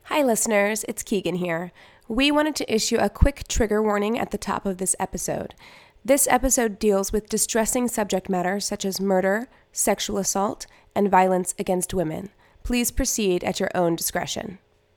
Hi, listeners. It's Keegan here. We wanted to issue a quick trigger warning at the top of this episode. This episode deals with distressing subject matter such as murder, sexual assault, and violence against women. Please proceed at your own discretion.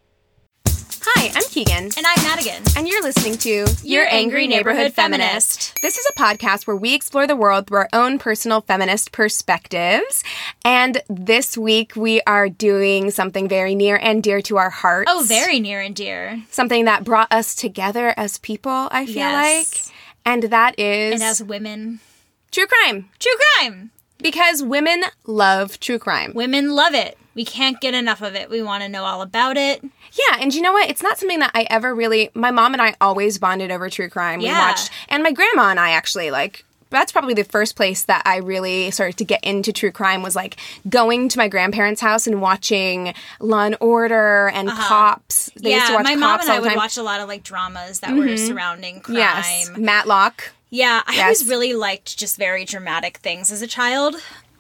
Hi, I'm Keegan. And I'm Madigan. And you're listening to Your Angry Neighborhood Feminist. This is a podcast where we explore the world through our own personal feminist perspectives. And this week we are doing something very near and dear to our hearts. Oh, very near and dear. Something that brought us together as people, I feel like. And that is... And as women. True crime. True crime. Because women love true crime. Women love it. We can't get enough of it. We want to know all about it. Yeah, and you know what? It's not something that I ever really... My mom and I always bonded over true crime. Yeah. We watched... And my grandma and I actually, that's probably the first place that I really started to get into true crime was, going to my grandparents' house and watching Law and Order and Cops. They used to watch my Cops mom and I all the would time. watch a lot of, dramas that were surrounding crime. Yes, Matlock. Yeah, I always really liked just very dramatic things as a child.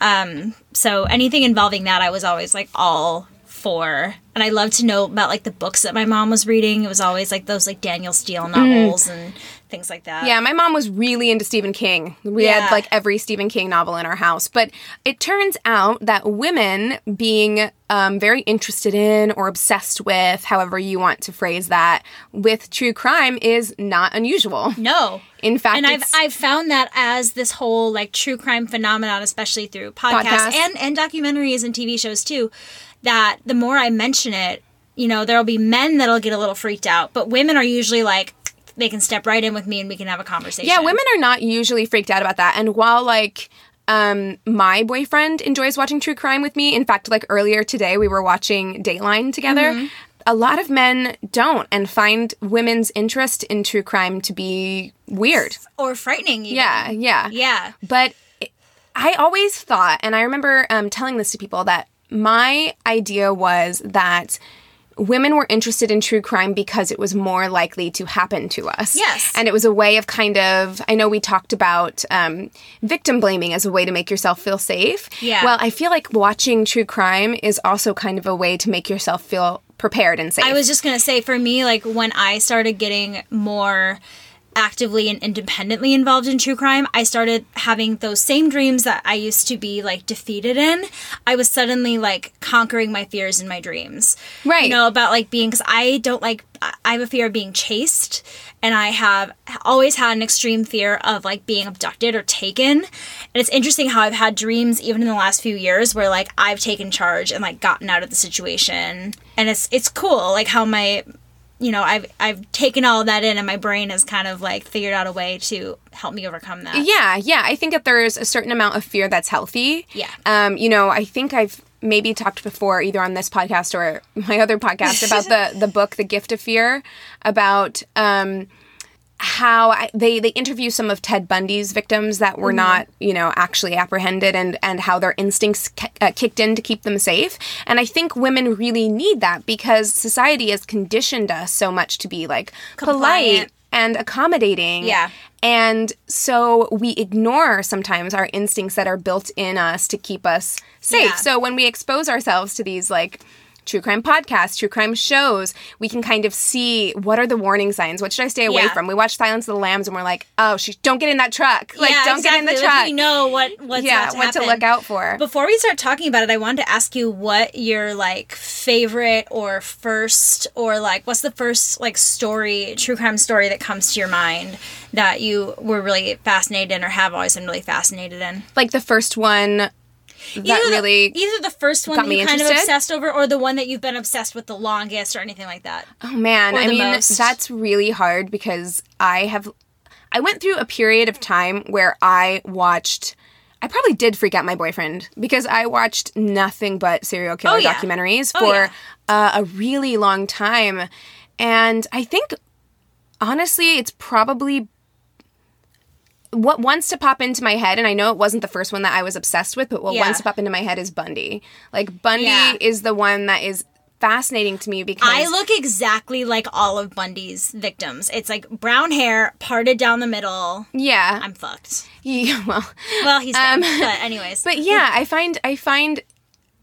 So anything involving that, I was always, all for. And I loved to know about, the books that my mom was reading. It was always, those, Daniel Steele novels and things like that. Yeah, my mom was really into Stephen King. We had, every Stephen King novel in our house. But it turns out that women being very interested in or obsessed with, however you want to phrase that, with true crime is not unusual. No. In fact, and I've found that as this whole, true crime phenomenon, especially through podcasts. And documentaries and TV shows, too, that the more I mention it, there'll be men that'll get a little freaked out. But women are usually they can step right in with me and we can have a conversation. Yeah, women are not usually freaked out about that. And while, my boyfriend enjoys watching true crime with me, in fact, earlier today we were watching Dateline together, a lot of men don't and find women's interest in true crime to be weird. Or frightening, even. Yeah. But I always thought, and I remember telling this to people, that my idea was that women were interested in true crime because it was more likely to happen to us. Yes. And it was a way of I know we talked about victim blaming as a way to make yourself feel safe. Yeah. Well, I feel like watching true crime is also kind of a way to make yourself feel prepared and safe. I was just going to say, for me, when I started getting more actively and independently involved in true crime, I started having those same dreams that I used to be defeated in. I was suddenly conquering my fears in my dreams. Right. About being, because I have a fear of being chased, and I have always had an extreme fear of being abducted or taken. And it's interesting how I've had dreams even in the last few years where I've taken charge and gotten out of the situation. And it's cool how my I've taken all of that in, and my brain has kind of figured out a way to help me overcome that. Yeah. I think that there's a certain amount of fear that's healthy. Yeah. I think I've maybe talked before, either on this podcast or my other podcast, about the book, The Gift of Fear, about how they interview some of Ted Bundy's victims that were not, actually apprehended, and how their instincts kicked in to keep them safe. And I think women really need that because society has conditioned us so much to be polite and accommodating. Yeah. And so we ignore sometimes our instincts that are built in us to keep us safe. Yeah. So when we expose ourselves to these true crime podcasts, true crime shows, we can kind of see what are the warning signs. What should I stay away from? We watch Silence of the Lambs and we're like, oh, don't get in that truck. Don't get in the truck. We know what's about to happen. What to look out for. Before we start talking about it, I wanted to ask you what your favorite or first, or what's the first story, true crime story that comes to your mind that you were really fascinated in or have always been really fascinated in? The first one either the first one that you kind of interested? obsessed over, or the one that you've been obsessed with the longest, or anything like that. Oh man, most. That's really hard because I went through a period of time where I probably did freak out my boyfriend because I watched nothing but serial killer documentaries for a really long time. And I think, honestly, it's probably what wants to pop into my head, and I know it wasn't the first one that I was obsessed with, but what wants to pop into my head is Bundy. Bundy is the one that is fascinating to me because I look exactly like all of Bundy's victims. It's brown hair, parted down the middle. Yeah. I'm fucked. Yeah, well, he's dead, but anyways. But yeah, I find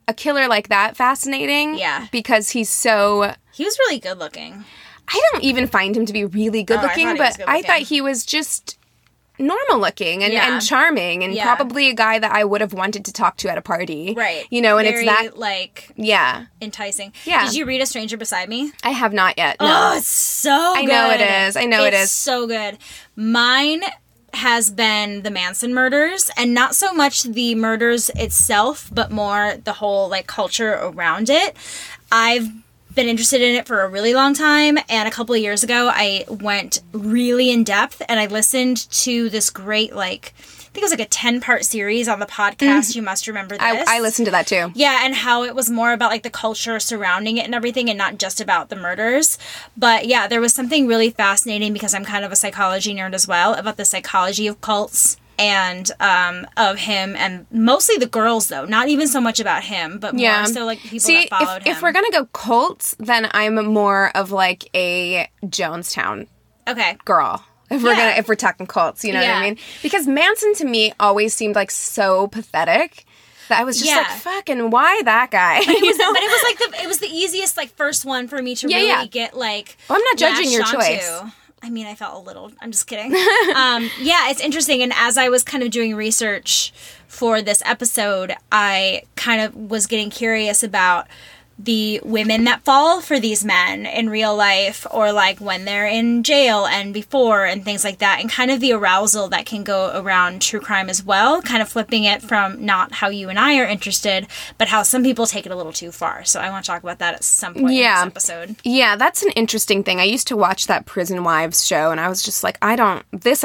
a killer like that fascinating. Yeah. Because he's so... He was really good looking. I don't even find him to be really good looking, but I thought he was just normal looking and charming and probably a guy that I would have wanted to talk to at a party. Right. You know, and very, it's that... like... Yeah. Enticing. Yeah. Did you read A Stranger Beside Me? I have not yet. No. Oh, it's so good. I know it is. I know it is. It's so good. Mine has been the Manson murders, and not so much the murders itself, but more the whole, like, culture around it. I've been interested in it for a really long time, and a couple of years ago I went really in depth and I listened to this great, like, I think it was like a 10-part series on the podcast You Must Remember This. I listened to that too. Yeah, and how it was more about, like, the culture surrounding it and everything, and not just about the murders. But yeah, there was something really fascinating, because I'm kind of a psychology nerd as well, about the psychology of cults and of him, and mostly the girls, though. Not even so much about him, but more so, like, people that followed him. If we're gonna go cults, then I'm more of, like, a Jonestown girl. If we're talking cults, you know what I mean? Because Manson to me always seemed like so pathetic that I was just like, fucking, why that guy? But it was the easiest, like, first one for me to really get, like, well, I'm not judging your choice. I mean, I felt a little. I'm just kidding. Yeah, it's interesting. And as I was kind of doing research for this episode, I kind of was getting curious about the women that fall for these men in real life, or, like, when they're in jail and before, and things like that, and kind of the arousal that can go around true crime as well, kind of flipping it from not how you and I are interested, but how some people take it a little too far. So I want to talk about that at some point in this episode. Yeah, that's an interesting thing. I used to watch that Prison Wives show, and I was just like, I don't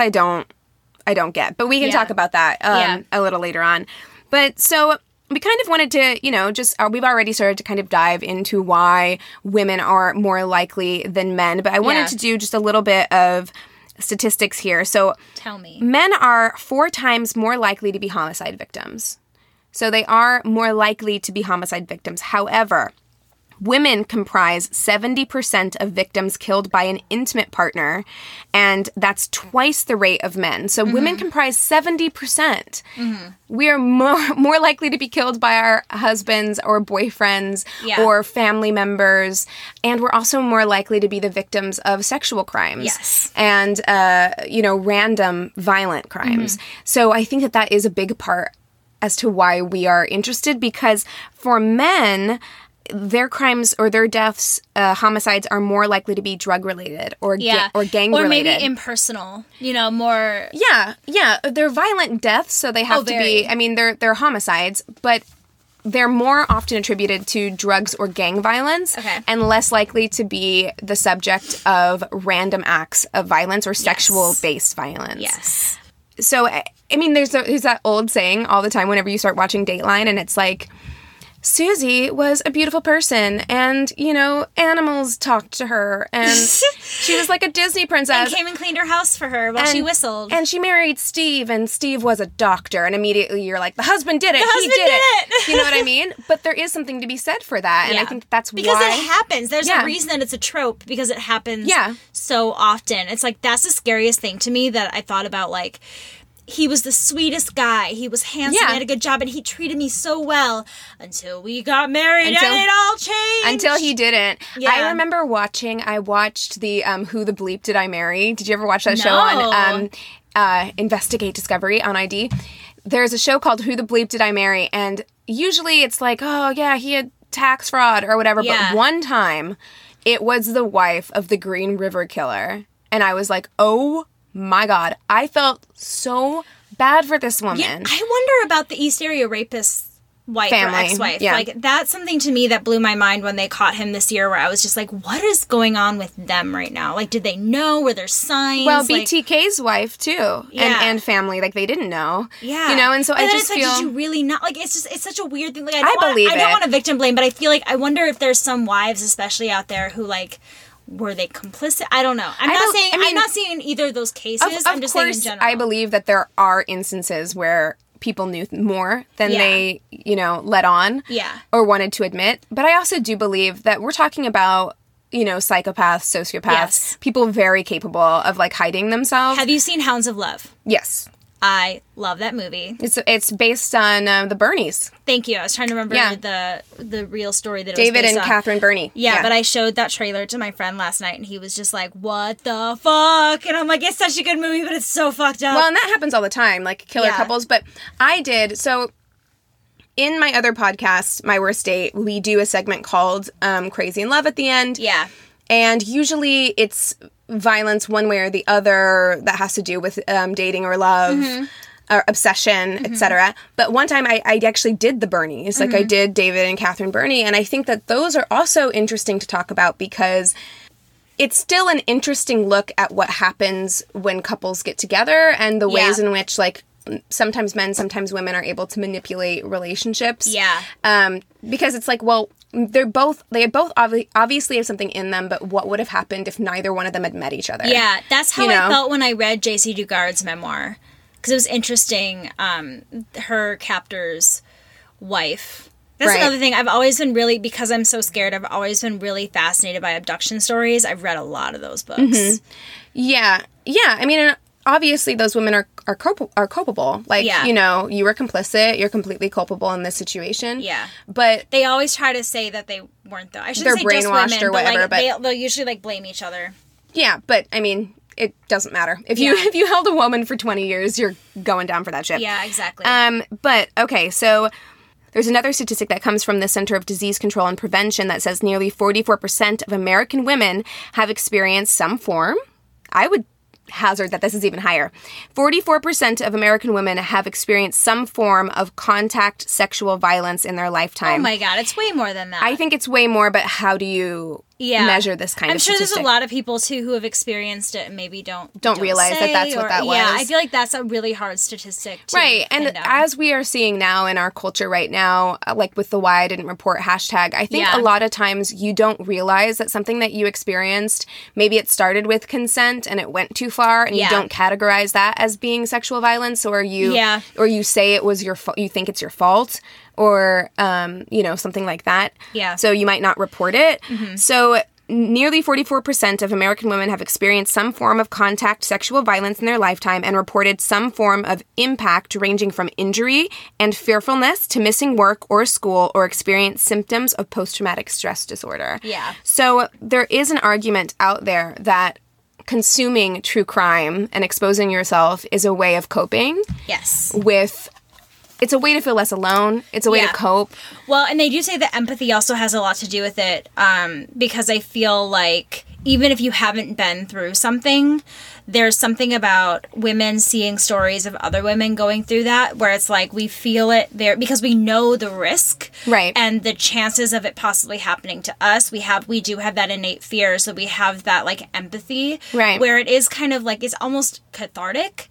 get. But we can talk about that a little later on. But so... we kind of wanted to, you know, we've already started to kind of dive into why women are more likely than men, but I wanted to do just a little bit of statistics here. So, tell me. Men are 4 times more likely to be homicide victims. So they are more likely to be homicide victims. However, women comprise 70% of victims killed by an intimate partner, and that's twice the rate of men. So women comprise 70%. We are more likely to be killed by our husbands or boyfriends or family members, and we're also more likely to be the victims of sexual crimes and, random violent crimes. So I think that is a big part as to why we are interested, because for men... their crimes or their deaths, homicides, are more likely to be drug-related or gang-related. Or maybe impersonal, more... Yeah. They're violent deaths, so they have to be... I mean, they're homicides, but they're more often attributed to drugs or gang violence and less likely to be the subject of random acts of violence or sexual-based violence. Yes. So, I mean, there's that old saying all the time whenever you start watching Dateline, and it's like... Susie was a beautiful person, and, animals talked to her, and she was like a Disney princess. And came and cleaned her house for her while she whistled. And she married Steve, and Steve was a doctor, and immediately you're like, the husband did it, he did it. You know what I mean? But there is something to be said for that, and I think that's because it happens. There's a reason that it's a trope, because it happens so often. It's like, that's the scariest thing to me that I thought about, like... he was the sweetest guy. He was handsome. He had a good job, and he treated me so well until we got married, and it all changed. Until he didn't. Yeah. I remember I watched the Who the Bleep Did I Marry? Did you ever watch that show on Investigate Discovery on ID? There's a show called Who the Bleep Did I Marry? And usually it's like, oh, yeah, he had tax fraud or whatever. Yeah. But one time, it was the wife of the Green River Killer. And I was like, oh, my God, I felt so bad for this woman. Yeah, I wonder about the East Area rapist's wife or ex-wife. Yeah. Like, that's something to me that blew my mind when they caught him this year, where I was just like, what is going on with them right now? Like, did they know? Were there signs? Well, BTK's wife, too. And family, like, they didn't know. Yeah. And so I just feel... did you really not? Like, it's such a weird thing. Like, I don't want to victim blame, but I feel like, I wonder if there's some wives, especially out there, who, like... were they complicit? I don't know. I'm not saying either of those cases. I'm just saying in general. I believe that there are instances where people knew more than they, let on. Yeah. Or wanted to admit. But I also do believe that we're talking about, psychopaths, sociopaths, people very capable of, like, hiding themselves. Have you seen Hounds of Love? Yes. I love that movie. It's based on the Bernies. Thank you. I was trying to remember the real story that it David was based and on. Catherine Burney. Yeah, but I showed that trailer to my friend last night, and he was just like, what the fuck? And I'm like, it's such a good movie, but it's so fucked up. Well, and that happens all the time, like killer couples. But I did, so in my other podcast, My Worst Date, we do a segment called Crazy in Love at the end. Yeah. And usually it's violence one way or the other that has to do with dating or love or obsession, etc. But one time I actually did the Bernies. Like I did David and Catherine Burney. And I think that those are also interesting to talk about because it's still an interesting look at what happens when couples get together and the ways in which, like, sometimes men, sometimes women are able to manipulate relationships. Yeah. Because it's like, well, they both obviously have something in them, but what would have happened if neither one of them had met each other? Yeah, that's how I felt when I read J.C. Dugard's memoir. Because it was interesting, her captor's wife. That's another thing. I've always been really, because I'm so scared, I've always been really fascinated by abduction stories. I've read a lot of those books. Yeah. Yeah. I mean, obviously those women are culpable. Like, you were complicit. You're completely culpable in this situation. Yeah. But they always try to say that they weren't, though. I shouldn't they're say just brainwashed women, or whatever, but they'll usually, like, blame each other. Yeah, but, I mean, it doesn't matter. If you held a woman for 20 years, you're going down for that shit. Yeah, exactly. But, okay, so there's another statistic that comes from the Center of Disease Control and Prevention that says nearly 44% of American women have experienced some form. I would hazard that this is even higher. 44% of American women have experienced some form of contact sexual violence in their lifetime. Oh my God, it's way more than that. I think it's way more, but how do you measure this kind of statistic? I'm sure there's a lot of people, too, who have experienced it and maybe don't realize that that's what that was. Yeah, I feel like that's a really hard statistic to Right, and as we are seeing now in our culture right now, like with the Why I Didn't Report hashtag, I think a lot of times you don't realize that something that you experienced, maybe it started with consent and it went too far, and you don't categorize that as being sexual violence, or you say it was you think it's your fault, or, something like that. Yeah. So you might not report it. So nearly 44% of American women have experienced some form of contact sexual violence in their lifetime and reported some form of impact ranging from injury and fearfulness to missing work or school or experienced symptoms of post-traumatic stress disorder. Yeah. So there is an argument out there that consuming true crime and exposing yourself is a way of coping. Yes. It's a way to feel less alone. It's a way to cope. Well, and they do say that empathy also has a lot to do with it, because I feel like even if you haven't been through something, there's something about women seeing stories of other women going through that where it's like we feel it there because we know the risk, right, and the chances of it possibly happening to us. We do have that innate fear, so we have that like empathy, right, where it is kind of like it's almost cathartic,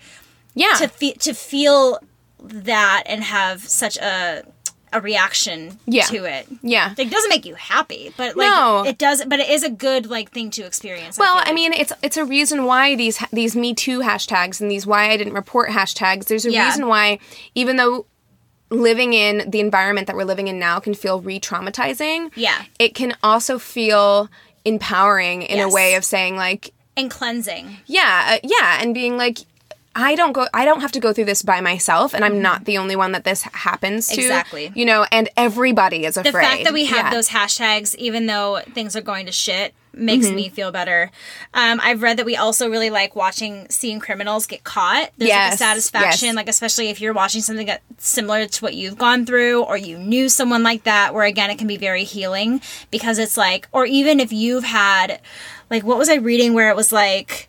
to feel that and have such a reaction to it. Yeah. Like, it doesn't make you happy, but like it does, but it is a good like thing to experience. Well, I mean, it's a reason why these Me Too hashtags and these Why I Didn't Report hashtags, there's a reason why, even though living in the environment that we're living in now can feel re-traumatizing, it can also feel empowering in a way of saying like, and cleansing. And being like, I don't have to go through this by myself, and I'm not the only one that this happens to. Exactly. And everybody is afraid. The fact that we have those hashtags, even though things are going to shit, makes me feel better. I've read that we also really like seeing criminals get caught. There's like a satisfaction, like especially if you're watching something that's similar to what you've gone through, or you knew someone like that, where again, it can be very healing because it's like, or even if you've had, like, what was I reading where it was like,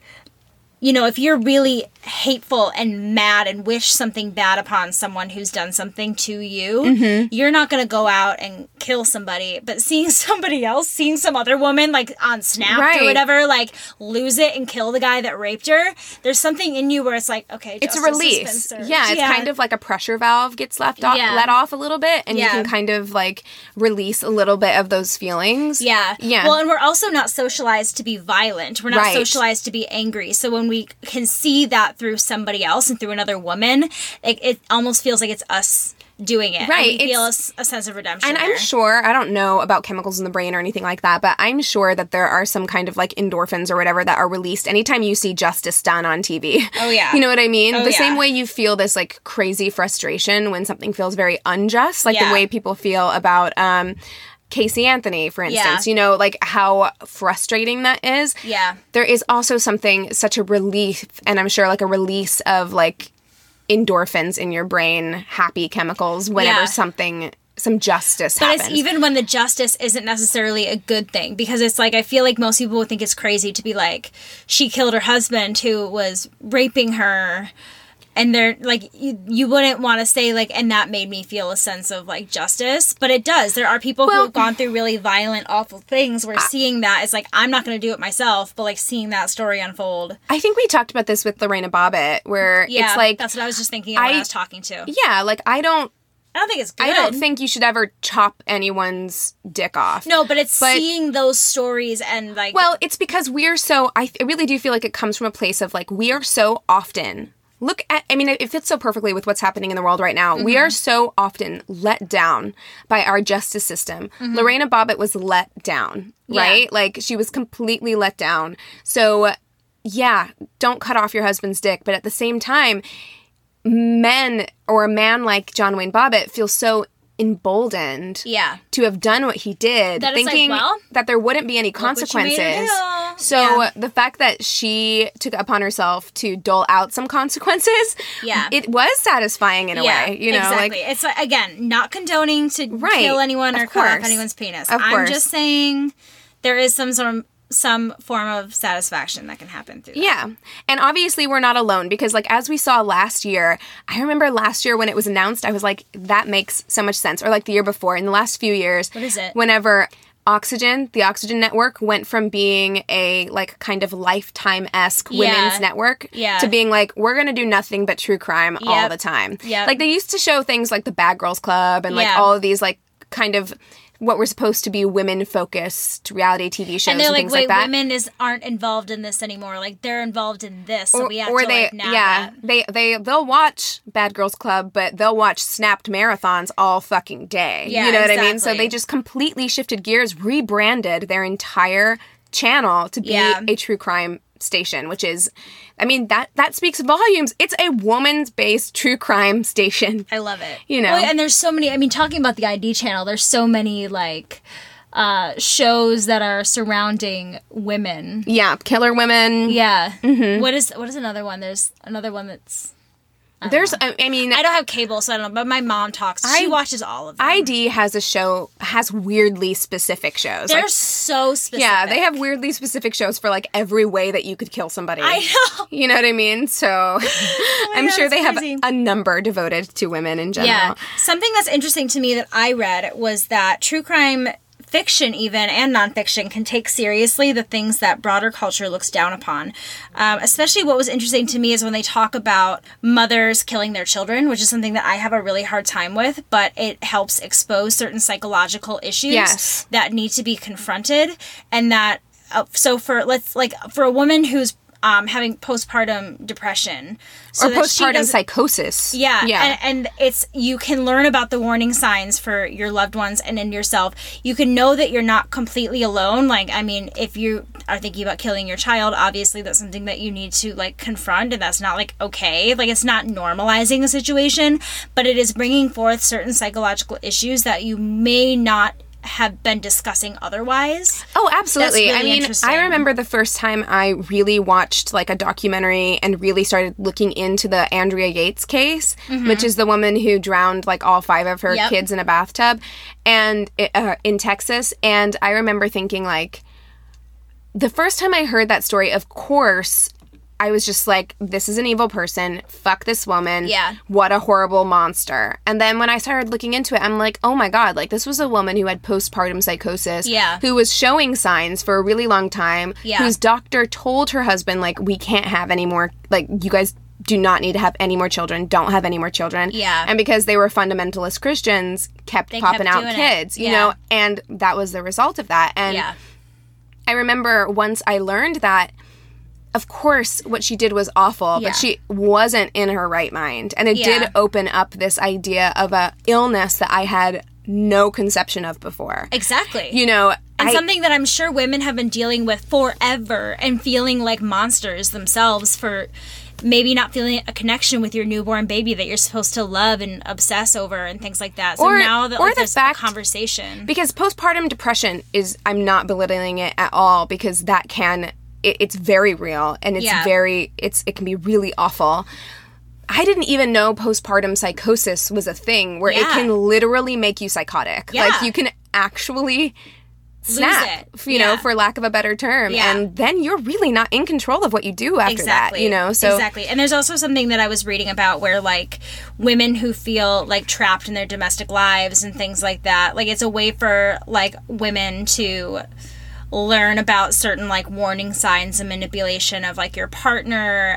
if you're really hateful and mad and wish something bad upon someone who's done something to you, you're not going to go out and kill somebody. But seeing some other woman, like, on Snap or whatever, like, lose it and kill the guy that raped her, there's something in you where it's like, okay, it's a release. Yeah, it's kind of like a pressure valve gets let off a little bit, and you can kind of, like, release a little bit of those feelings. Yeah. Well, and we're also not socialized to be violent. We're not socialized to be angry. So when we can see that through somebody else and through another woman, it almost feels like it's us doing it. Right. And we feel a sense of redemption. And there. I'm sure, I don't know about chemicals in the brain or anything like that, but I'm sure that there are some kind of like endorphins or whatever that are released anytime you see justice done on TV. Oh, yeah. You know what I mean? Oh, the yeah. same way you feel this like crazy frustration when something feels very unjust, like the way people feel about Casey Anthony, for instance, you know, like how frustrating that is. Yeah. There is also such a relief, and I'm sure like a release of like endorphins in your brain, happy chemicals, whenever some justice happens. But it's even when the justice isn't necessarily a good thing, because it's like, I feel like most people would think it's crazy to be like, she killed her husband who was raping her. And they're like, you wouldn't want to say like, and that made me feel a sense of like justice, but it does. There are people who have gone through really violent, awful things where seeing that is like, I'm not going to do it myself, but like seeing that story unfold. I think we talked about this with Lorena Bobbitt, where it's like, that's what I was just thinking when I was talking to. Yeah, like I don't think it's good. I don't think you should ever chop anyone's dick off. No, but seeing those stories and like, well, it's because I really do feel like it comes from a place of like, we are so often. It fits so perfectly with what's happening in the world right now. Mm-hmm. We are so often let down by our justice system. Mm-hmm. Lorena Bobbitt was let down, right? Like, she was completely let down. So, yeah, don't cut off your husband's dick. But at the same time, men or a man like John Wayne Bobbitt feels so emboldened to have done what he did, that thinking that there wouldn't be any consequences. So the fact that she took it upon herself to dole out some consequences, it was satisfying in a way. You know, exactly. like, it's like, again, not condoning to kill anyone or cut off anyone's penis. I'm just saying there is some form of satisfaction that can happen through that. Yeah. And obviously we're not alone, because like as we saw last year, I remember last year when it was announced, I was like, that makes so much sense. Or like the year before, in the last few years. What is it? Whenever the Oxygen Network went from being a like kind of Lifetime-esque women's network to being like, we're going to do nothing but true crime all the time. Like they used to show things like the Bad Girls Club and like all of these like kind of what were supposed to be women-focused reality TV shows and, they're like, things like that. Women aren't involved in this anymore. Like, they're involved in this, so we have to like nab that. They'll watch Bad Girls Club, but they'll watch Snapped marathons all fucking day. You know what I mean? So they just completely shifted gears, rebranded their entire channel to be a true crime station, which is, I mean, that speaks volumes. It's a woman's-based true crime station. I love it. You know? Well, and there's so many, I mean, talking about the ID channel, there's so many, like, shows that are surrounding women. Yeah, killer women. Yeah. Mm-hmm. What is another one? There's another one that's... I don't have cable, so I don't know, but my mom talks. She watches all of them. ID has weirdly specific shows. They're so specific. Yeah, they have weirdly specific shows for like every way that you could kill somebody. I know. You know what I mean? So I'm sure they have a number devoted to women in general. Yeah. Something that's interesting to me that I read was that true crime fiction even and nonfiction can take seriously the things that broader culture looks down upon. Especially what was interesting to me is when they talk about mothers killing their children, which is something that I have a really hard time with, but it helps expose certain psychological issues that need to be confronted. And that, so for a woman who's having postpartum depression. Or postpartum psychosis. Yeah. And it's, you can learn about the warning signs for your loved ones and in yourself. You can know that you're not completely alone. Like, I mean, if you are thinking about killing your child, obviously that's something that you need to like confront, and that's not like okay. Like, it's not normalizing the situation, but it is bringing forth certain psychological issues that you may not have been discussing otherwise. Oh, absolutely. That's really I mean, interesting. I remember the first time I really watched like a documentary and really started looking into the Andrea Yates case, which is the woman who drowned like all 5 of her kids in a bathtub and in Texas. And I remember thinking like, the first time I heard that story, of course, I was just like, this is an evil person. Fuck this woman. Yeah. What a horrible monster. And then when I started looking into it, I'm like, oh my God, like this was a woman who had postpartum psychosis. Yeah. Who was showing signs for a really long time. Yeah. Whose doctor told her husband, like, we can't have any more, like, you guys do not need to have any more children. Don't have any more children. Yeah. And because they were fundamentalist Christians, kept popping out kids, you know, and that was the result of that. And I remember once I learned that, of course, what she did was awful, Yeah. but she wasn't in her right mind. And it did open up this idea of a illness that I had no conception of before. Exactly. You know, and something that I'm sure women have been dealing with forever and feeling like monsters themselves for maybe not feeling a connection with your newborn baby that you're supposed to love and obsess over and things like that. So now that like, there's a conversation. Because postpartum depression is, I'm not belittling it at all, because that it's very real and it's it can be really awful. I didn't even know postpartum psychosis was a thing where it can literally make you psychotic. Yeah. Like you can actually snap, you know, for lack of a better term. Yeah. And then you're really not in control of what you do after that, you know? So Exactly. And there's also something that I was reading about where, like, women who feel, like, trapped in their domestic lives and things like that, like, it's a way for, like, women to learn about certain, like, warning signs and manipulation of, like, your partner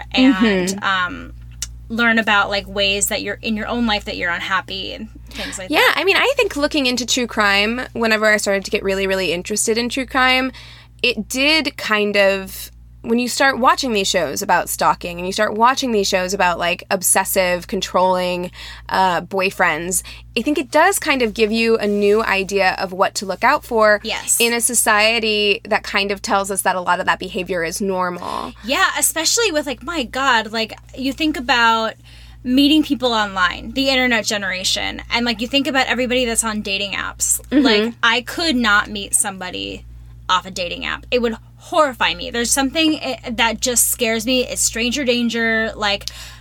and, learn about, like, ways that you're in your own life that you're unhappy and things like that. Yeah, I mean, I think looking into true crime, whenever I started to get really, really interested in true crime, it did kind of, when you start watching these shows about stalking and you start watching these shows about, like, obsessive, controlling boyfriends, I think it does kind of give you a new idea of what to look out for in a society that kind of tells us that a lot of that behavior is normal. Yeah, especially with, like, my God, like, you think about meeting people online, the internet generation, and, like, you think about everybody that's on dating apps. Like, I could not meet somebody off a dating app. It would horrify me. There's something that just scares me. It's stranger danger. Like,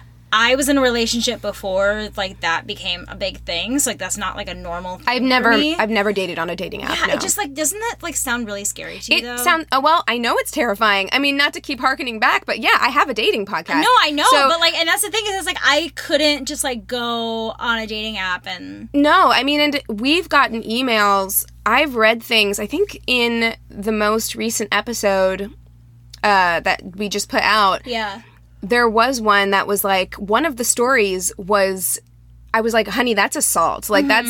I was in a relationship before, like, that became a big thing. So, like, that's not, like, a normal thing for me. I've never dated on a dating app, Yeah, no. it just, like, doesn't that, like, sound really scary to you, though? It sounds, well, I know it's terrifying. I mean, not to keep harkening back, but yeah, I have a dating podcast. No, I know, but, like, and that's the thing is, it's like, I couldn't just, like, go on a dating app and... No, I mean, and we've gotten emails. I've read things, I think in the most recent episode that we just put out. Yeah. There was one that was like, one of the stories was, I was like, honey, that's assault. Like, that's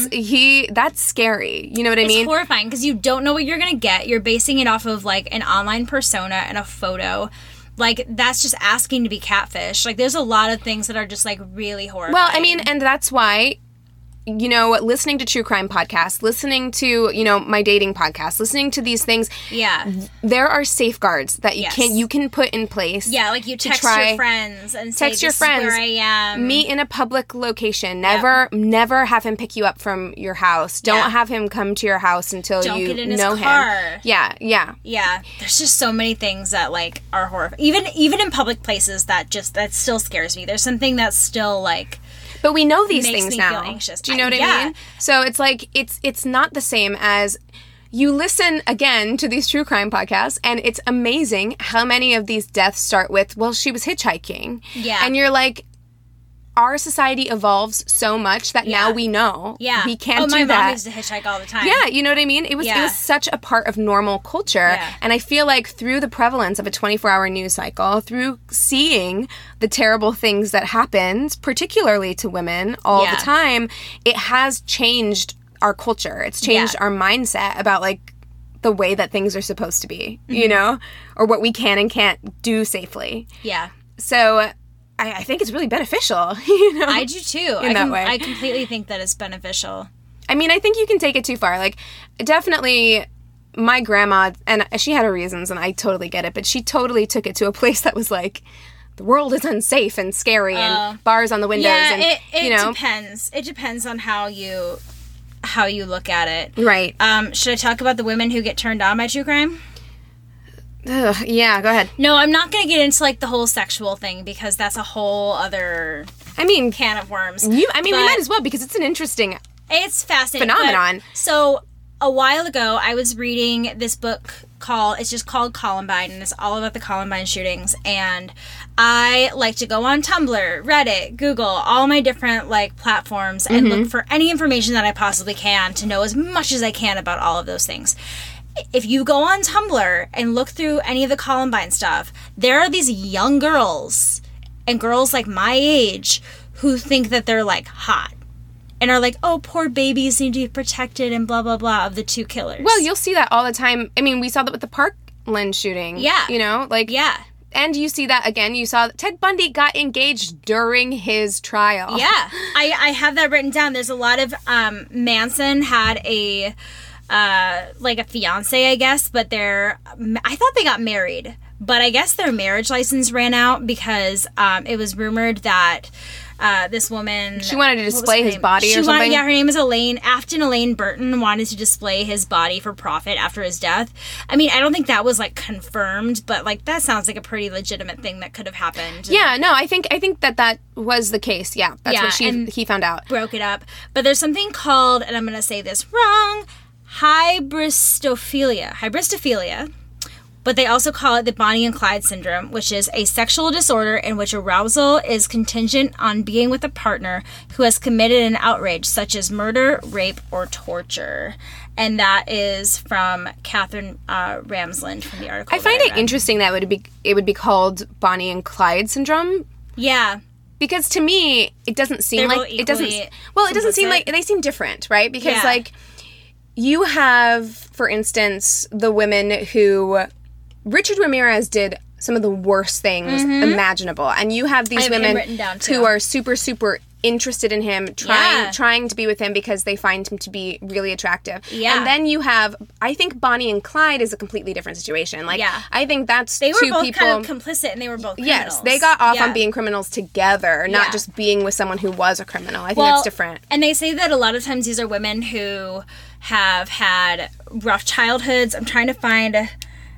scary. You know what I mean? It's horrifying because you don't know what you're going to get. You're basing it off of, like, an online persona and a photo. Like, that's just asking to be catfish. Like, there's a lot of things that are just, like, really horrifying. Well, I mean, and that's why, you know, listening to true crime podcasts, listening to, you know, my dating podcast, listening to these things. Yeah. There are safeguards that you can put in place. Yeah, like you text your friends and say, this is where I am. Meet in a public location. Never have him pick you up from your house. Don't have him come to your house until Don't you get in his know car. him. Yeah. Yeah. There's just so many things that, like, are horrifying. Even in public places, that still scares me. There's something that's still, like... But we know these makes things me now. feel anxious. Do you know what I mean? So it's like, it's not the same as you listen again to these true crime podcasts, and it's amazing how many of these deaths start with, well, she was hitchhiking. Yeah. And you're like, our society evolves so much that now we know we can't do that. My mom used to hitchhike all the time. Yeah, you know what I mean? It was such a part of normal culture. Yeah. And I feel like through the prevalence of a 24-hour news cycle, through seeing the terrible things that happened, particularly to women all the time, it has changed our culture. It's changed our mindset about, like, the way that things are supposed to be, you know? Or what we can and can't do safely. Yeah. So... I think it's really beneficial, you know? I do too. I completely think that it's beneficial. I mean, I think you can take it too far. Like, definitely, my grandma, and she had her reasons, and I totally get it, but she totally took it to a place that was like, the world is unsafe and scary, and bars on the windows. Yeah, and, it depends. It depends on how you look at it. Right. Should I talk about the women who get turned on by true crime? Ugh, yeah, go ahead. No, I'm not going to get into, like, the whole sexual thing because that's a whole other can of worms. We might as well because it's an interesting it's fascinating phenomenon. So a while ago, I was reading this book it's just called Columbine, and it's all about the Columbine shootings. And I like to go on Tumblr, Reddit, Google, all my different, like, platforms and look for any information that I possibly can to know as much as I can about all of those things. If you go on Tumblr and look through any of the Columbine stuff, there are these young girls and girls like my age who think that they're, like, hot and are like, oh, poor babies need to be protected and blah, blah, blah of the two killers. Well, you'll see that all the time. I mean, we saw that with the Parkland shooting. Yeah. You know? Like, yeah. And you see that again. You saw Ted Bundy got engaged during his trial. Yeah. I have that written down. There's a lot of Manson had a like a fiance, I guess, but I thought they got married, but I guess their marriage license ran out because it was rumored that this woman, she wanted to display his body or something. Yeah, her name is Afton Elaine Burton, wanted to display his body for profit after his death. I mean, I don't think that was like confirmed, but like that sounds like a pretty legitimate thing that could have happened. Yeah, no, I think that was the case. Yeah, that's what he found out. Broke it up. But there's something called, and I'm going to say this wrong, hybristophilia, but they also call it the Bonnie and Clyde syndrome, which is a sexual disorder in which arousal is contingent on being with a partner who has committed an outrage such as murder, rape, or torture. And that is from Catherine Ramsland from the article. I find it interesting that it would be called Bonnie and Clyde syndrome. Yeah. Because to me, it doesn't seem like it doesn't. Well, it doesn't seem like they seem different, right? Because like you have, for instance, the women who Richard Ramirez did some of the worst things imaginable, and you have these women who are super, super interested in him, trying to be with him because they find him to be really attractive. Yeah. And then you have, I think Bonnie and Clyde is a completely different situation. Like, I think that's they were two both people kind of complicit, and they were both criminals. Yes, they got off on being criminals together, not just being with someone who was a criminal. I think that's different. And they say that a lot of times these are women who have had rough childhoods. I'm trying to find.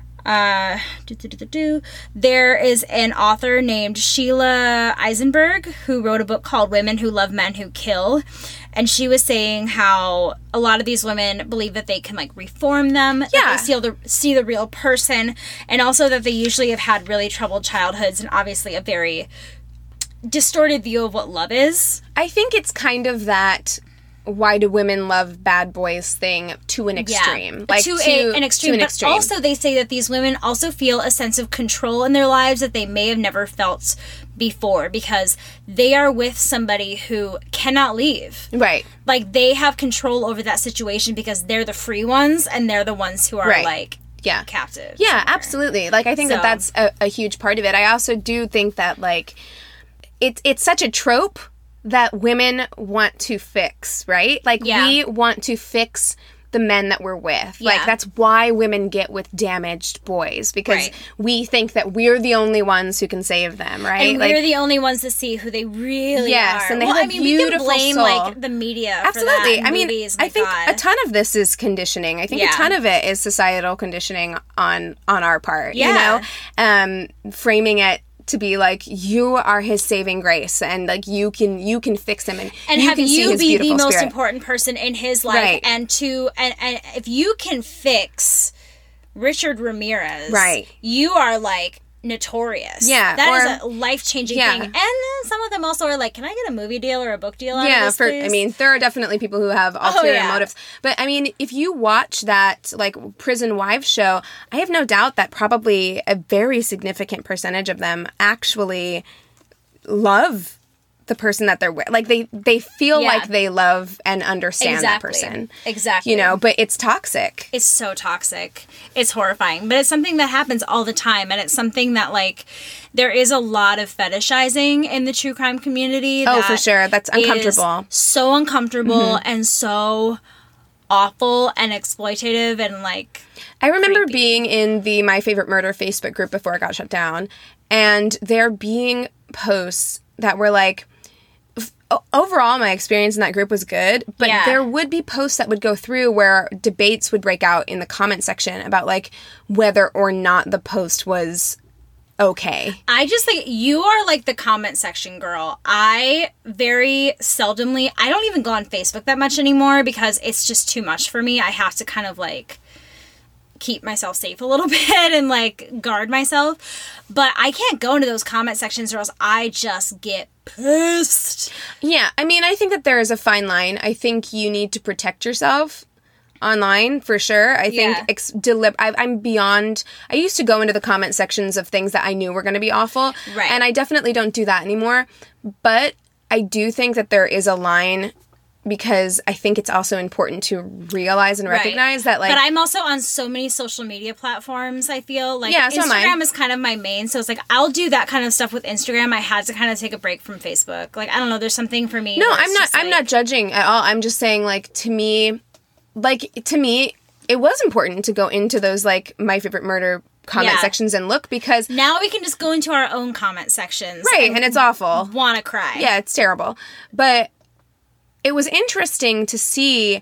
There is an author named Sheila Eisenberg who wrote a book called Women Who Love Men Who Kill, and she was saying how a lot of these women believe that they can like reform them, that they see the real person, and also that they usually have had really troubled childhoods and obviously a very distorted view of what love is. I think it's kind of that why do women love bad boys thing to an extreme. Like to an extreme. But also they say that these women also feel a sense of control in their lives that they may have never felt before because they are with somebody who cannot leave. Right. Like they have control over that situation because they're the free ones and they're the ones who are like captive. Yeah, somewhere. Absolutely. Like I think that's a huge part of it. I also do think that like it's such a trope that women want to fix, right? Like, we want to fix the men that we're with. Yeah. Like, that's why women get with damaged boys, because we think that we're the only ones who can save them, right? And we're the only ones to see who they really are. And they have a beautiful we can blame, soul. like, the media Absolutely. for that. Movies, I think a ton of this is conditioning. I think a ton of it is societal conditioning on our part, you know? Framing it to be like, you are his saving grace, and like you can fix him, and you have can see you his be the most spirit. important person in his life, and if you can fix Richard Ramirez, you are like notorious. That is a life-changing thing. And then some of them also are like, can I get a movie deal or a book deal out of this, please? I mean, there are definitely people who have ulterior motives. But I mean, if you watch that like Prison Wives show, I have no doubt that probably a very significant percentage of them actually love the person that they're with. Like they feel like they love and understand that person. Exactly. You know, but it's toxic. It's so toxic. It's horrifying. But it's something that happens all the time, and it's something that like there is a lot of fetishizing in the true crime community. Oh, for sure. That's uncomfortable. So uncomfortable and so awful and exploitative and like I remember being in the My Favorite Murder Facebook group before it got shut down, and there being posts that were like, overall, my experience in that group was good, but there would be posts that would go through where debates would break out in the comment section about, like, whether or not the post was okay. I just think you are, like, the comment section girl. I very seldomly, I don't even go on Facebook that much anymore because it's just too much for me. I have to kind of, like, keep myself safe a little bit and, like, guard myself. But I can't go into those comment sections or else I just get pissed. Yeah, I mean, I think that there is a fine line. I think you need to protect yourself online, for sure. I think I'm beyond... I used to go into the comment sections of things that I knew were going to be awful. Right. And I definitely don't do that anymore. But I do think that there is a line because I think it's also important to realize and recognize that, like... But I'm also on so many social media platforms, I feel. Like, yeah, so Instagram is kind of my main, so it's like, I'll do that kind of stuff with Instagram. I had to kind of take a break from Facebook. Like, I don't know, there's something for me. No, I'm not judging at all. I'm just saying, like, to me, it was important to go into those, like, My Favorite Murder comment sections and look, because... Now we can just go into our own comment sections. Right, and it's awful. Want to cry. Yeah, it's terrible. But... it was interesting to see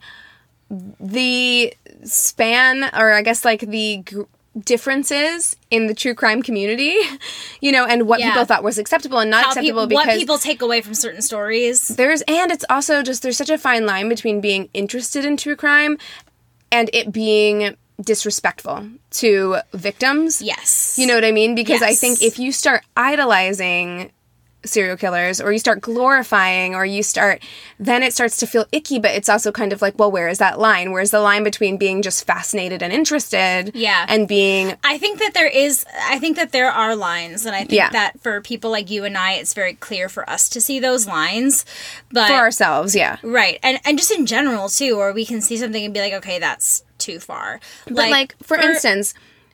the span, or I guess like the differences in the true crime community, you know, and what people thought was acceptable and not acceptable. Because what people take away from certain stories. And it's also just, there's such a fine line between being interested in true crime and it being disrespectful to victims. Yes. You know what I mean? Because I think if you start idolizing serial killers, or you start glorifying, or you start, then it starts to feel icky. But it's also kind of like, well, where is that line? Where's the line between being just fascinated and interested and being... I think that there are lines, and I think that for people like you and I, it's very clear for us to see those lines. But for ourselves, right. And just in general too, or we can see something and be like, okay, that's too far. But like for instance,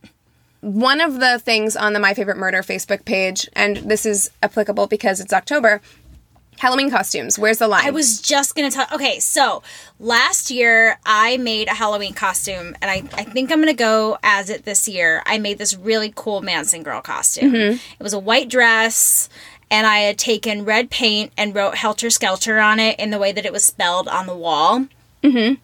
one of the things on the My Favorite Murder Facebook page, and this is applicable because it's October, Halloween costumes. Where's the line? I was just going to tell... Okay, so last year I made a Halloween costume, and I think I'm going to go as it this year. I made this really cool Manson girl costume. Mm-hmm. It was a white dress, and I had taken red paint and wrote Helter Skelter on it in the way that it was spelled on the wall. Mm-hmm.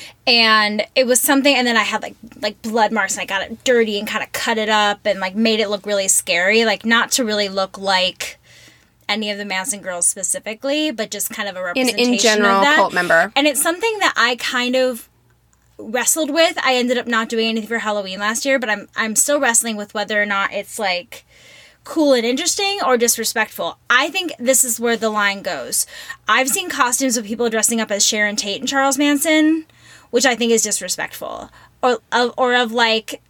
And it was something, and then I had like blood marks, and I got it dirty and kind of cut it up and like made it look really scary, like not to really look like any of the Manson girls specifically, but just kind of a representation in general of that. Cult member. And it's something that I kind of wrestled with. I ended up not doing anything for Halloween last year, but I'm still wrestling with whether or not it's like cool and interesting or disrespectful. I think this is where the line goes. I've seen costumes of people dressing up as Sharon Tate and Charles Manson, which I think is disrespectful, or of like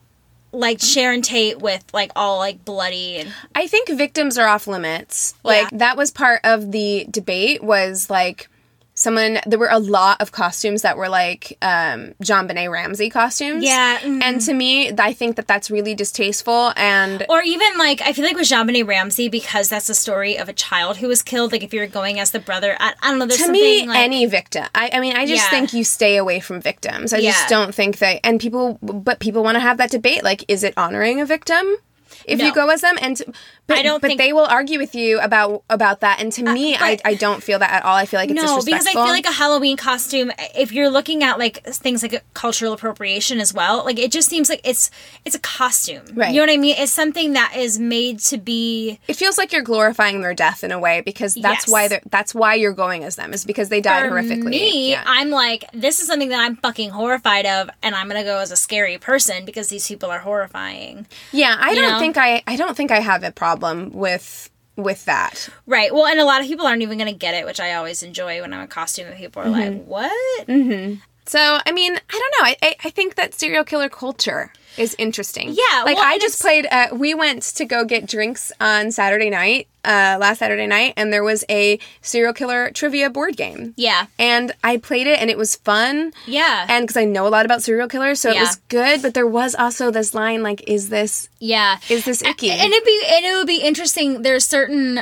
Sharon Tate with like all like bloody. And I think victims are off limits. Like that was part of the debate, was like there were a lot of costumes that were like JonBenet Ramsey costumes. Yeah. Mm-hmm. And to me, I think that that's really distasteful. Or even like, I feel like with JonBenet Ramsey, because that's the story of a child who was killed, like if you're going as the brother, I don't know, there's something to me, like... any victim. I mean, I just think you stay away from victims. I just don't think that... And people want to have that debate. Like, is it honoring a victim if you go as them? But they will argue with you about that. And to me, I don't feel that at all. I feel like it's disrespectful. No, because I feel like a Halloween costume, if you're looking at like things like cultural appropriation as well, like it just seems like it's a costume. Right. You know what I mean? It's something that is made to be... It feels like you're glorifying their death in a way, because that's why you're going as them, is because they died horrifically. For me, I'm like, this is something that I'm fucking horrified of, and I'm going to go as a scary person because these people are horrifying. Yeah, I don't think I have a problem with that. Right. Well, and a lot of people aren't even going to get it, which I always enjoy when I'm in costume and people are like, what? Mm-hmm. So, I mean, I don't know. I think that serial killer culture is interesting. Yeah. Like, I just played... we went to go get drinks on Saturday night, last Saturday night, and there was a serial killer trivia board game. Yeah. And I played it, and it was fun. Yeah. And because I know a lot about serial killers, so it was good, but there was also this line, like, is this icky? And it would be interesting. There's certain...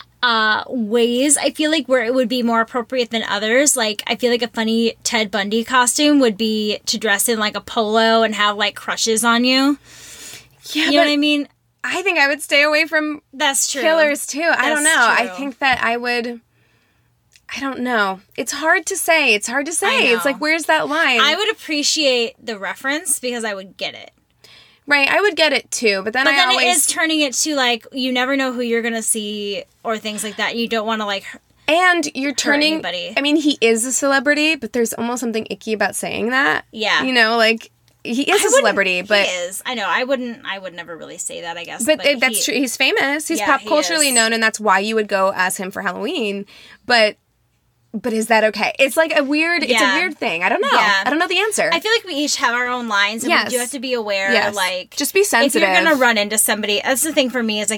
ways I feel like where it would be more appropriate than others. Like, I feel like a funny Ted Bundy costume would be to dress in like a polo and have like crushes on you. Yeah, you know what I mean? I think I would stay away from killers too. I don't know. I think that I would... I don't know. It's hard to say. It's like, where's that line? I would appreciate the reference because I would get it. Right, I would get it too, but then it is turning it to like, you never know who you're gonna see or things like that. You don't want to like and you're turning anybody. I mean, he is a celebrity, but there's almost something icky about saying that. Yeah. You know, like, he is a celebrity, but... He is. I know, I would never really say that, I guess. But that's true. He's famous. He's pop culturally known, and that's why you would go as him for Halloween. But is that okay? It's like it's a weird thing. I don't know. Yeah. I don't know the answer. I feel like we each have our own lines, and we do have to be aware, like... Just be sensitive. If you're going to run into somebody, that's the thing for me, is like,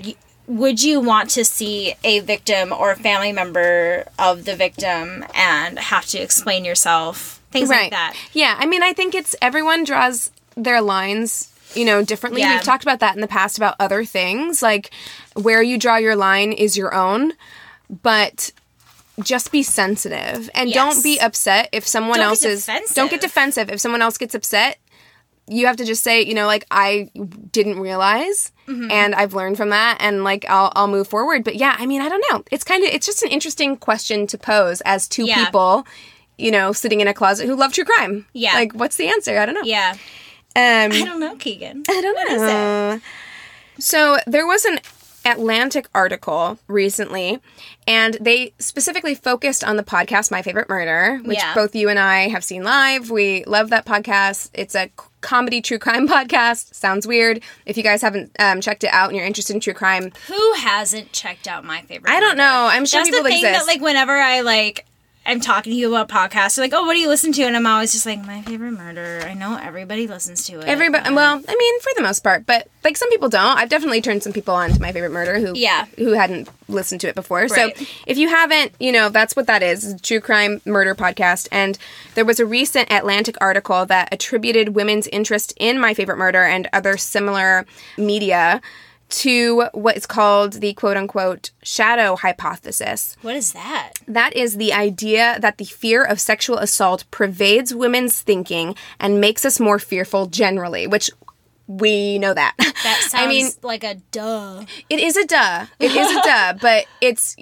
would you want to see a victim or a family member of the victim and have to explain yourself? Things like that. Yeah, I mean, I think it's everyone draws their lines, differently. Yeah. We've talked about that in the past about other things, like where you draw your line is your own, but just be sensitive and don't be upset if someone else is. Don't get defensive. If someone else gets upset, you have to just say, I didn't realize, and I've learned from that, and I'll move forward. But yeah, I mean, I don't know. It's just an interesting question to pose as two people, sitting in a closet who love true crime. Yeah. Like, what's the answer? I don't know. Yeah. I don't know, Keegan. I don't know. What is it? So there was an Atlantic article recently, and they specifically focused on the podcast My Favorite Murder, which both you and I have seen live. We love that podcast. It's a comedy true crime podcast. Sounds weird. If you guys haven't checked it out and you're interested in true crime. Who hasn't checked out My Favorite Murder? I don't know. I'm sure people exist. That's the thing that, whenever I'm talking to you about podcasts, they're like, oh, what do you listen to? And I'm always just like, My Favorite Murder. I know everybody listens to it. Well, I mean, for the most part, but some people don't. I've definitely turned some people on to My Favorite Murder who hadn't listened to it before. Right. So if you haven't, that's what that is. It's a true crime murder podcast. And there was a recent Atlantic article that attributed women's interest in My Favorite Murder and other similar media to what is called the quote-unquote shadow hypothesis. What is that? That is the idea that the fear of sexual assault pervades women's thinking and makes us more fearful generally, which we know that. That sounds like a duh. It is a duh. But it's,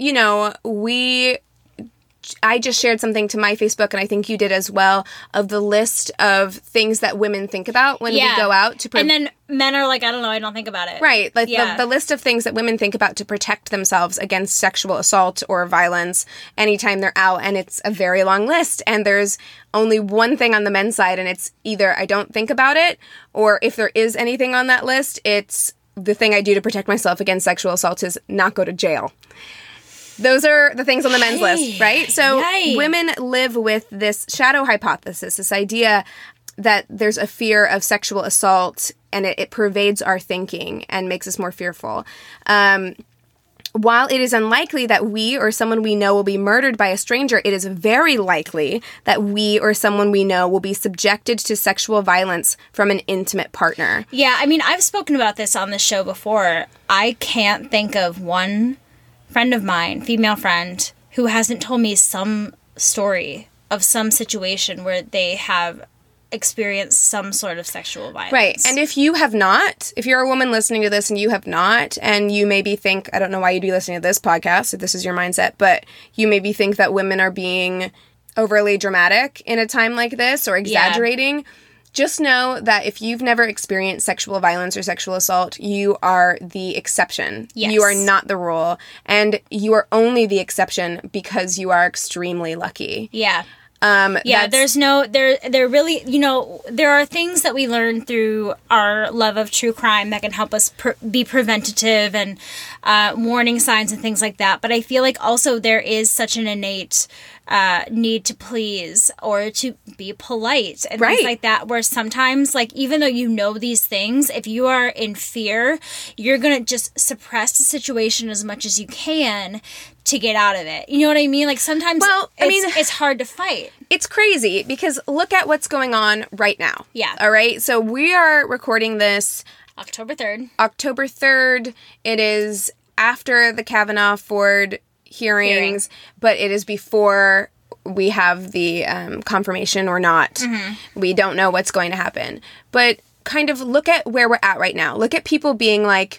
I just shared something to my Facebook, and I think you did as well, of the list of things that women think about when we go out to... and then men are like, I don't know, I don't think about it. Right. The list of things that women think about to protect themselves against sexual assault or violence anytime they're out, and it's a very long list, and there's only one thing on the men's side, and it's either I don't think about it, or if there is anything on that list, it's the thing I do to protect myself against sexual assault is not go to jail. Those are the things on the men's list, right? So women live with this shadow hypothesis, this idea that there's a fear of sexual assault and it pervades our thinking and makes us more fearful. While it is unlikely that we or someone we know will be murdered by a stranger, it is very likely that we or someone we know will be subjected to sexual violence from an intimate partner. Yeah, I mean, I've spoken about this on the show before. I can't think of one friend of mine, female friend, who hasn't told me some story of some situation where they have experienced some sort of sexual violence. Right. And if you have not, if you're a woman listening to this and you have not, and you maybe think, I don't know why you'd be listening to this podcast if this is your mindset, but you maybe think that women are being overly dramatic in a time like this or exaggerating, just know that if you've never experienced sexual violence or sexual assault, you are the exception. Yes. You are not the rule. And you are only the exception because you are extremely lucky. Yeah. There's there really, there are things that we learn through our love of true crime that can help us be preventative and warning signs and things like that. But I feel like also there is such an innate need to please or to be polite and things like that, where sometimes, even though you know these things, if you are in fear, you're going to just suppress the situation as much as you can to get out of it. You know what I mean? Sometimes it's hard to fight. It's crazy because look at what's going on right now. Yeah. All right? So we are recording this October 3rd. October 3rd. It is after the Kavanaugh-Ford hearings, but it is before we have the confirmation or not. Mm-hmm. We don't know what's going to happen. But kind of look at where we're at right now. Look at people being like,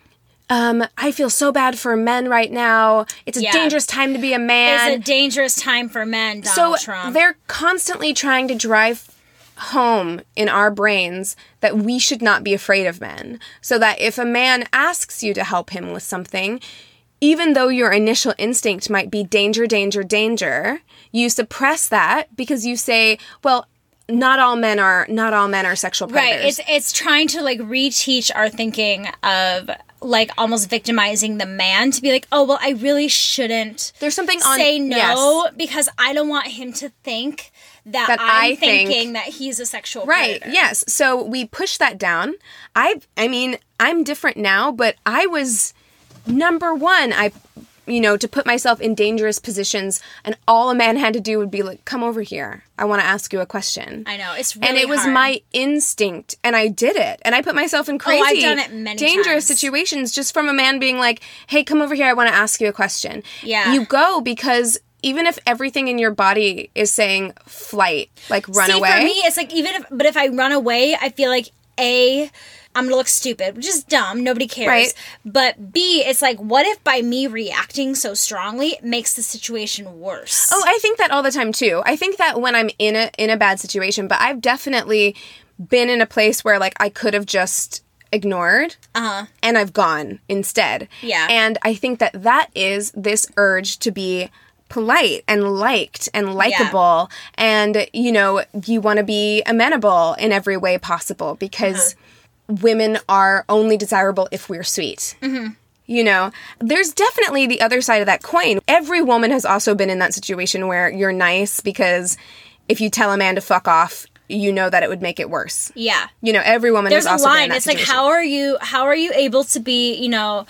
I feel so bad for men right now. It's a dangerous time to be a man. It's a dangerous time for men, Donald Trump. They're constantly trying to drive home in our brains that we should not be afraid of men. So that if a man asks you to help him with something, even though your initial instinct might be danger, danger, danger, you suppress that because you say, well, not all men are sexual predators. Right. It's trying to reteach our thinking of almost victimizing the man to be like, oh, well, I really shouldn't say no because I don't want him to think that I'm thinking that he's a sexual predator. Right, yes. So we push that down. I'm different now, but I was number one, to put myself in dangerous positions, and all a man had to do would be like, come over here. I want to ask you a question. I know. It's really And it was hard. my instinct, and I did it. And I put myself in crazy, I've done it many dangerous times. situations just from a man being like, hey, come over here. I want to ask you a question. Yeah. You go because even if everything in your body is saying flight, like run away. For me, it's like but if I run away, I feel like I'm going to look stupid, which is dumb. Nobody cares. Right. But B, it's like, what if by me reacting so strongly, it makes the situation worse? Oh, I think that all the time, too. I think that when I'm in a bad situation, but I've definitely been in a place where, like, I could have just ignored, and I've gone instead. Yeah. And I think that is this urge to be polite and liked and likable, and, you want to be amenable in every way possible, because women are only desirable if we're sweet. Mm-hmm. There's definitely the other side of that coin. Every woman has also been in that situation where you're nice because if you tell a man to fuck off, you know that it would make it worse. Yeah. Every woman has also been in that It's situation. like, how are you able to be,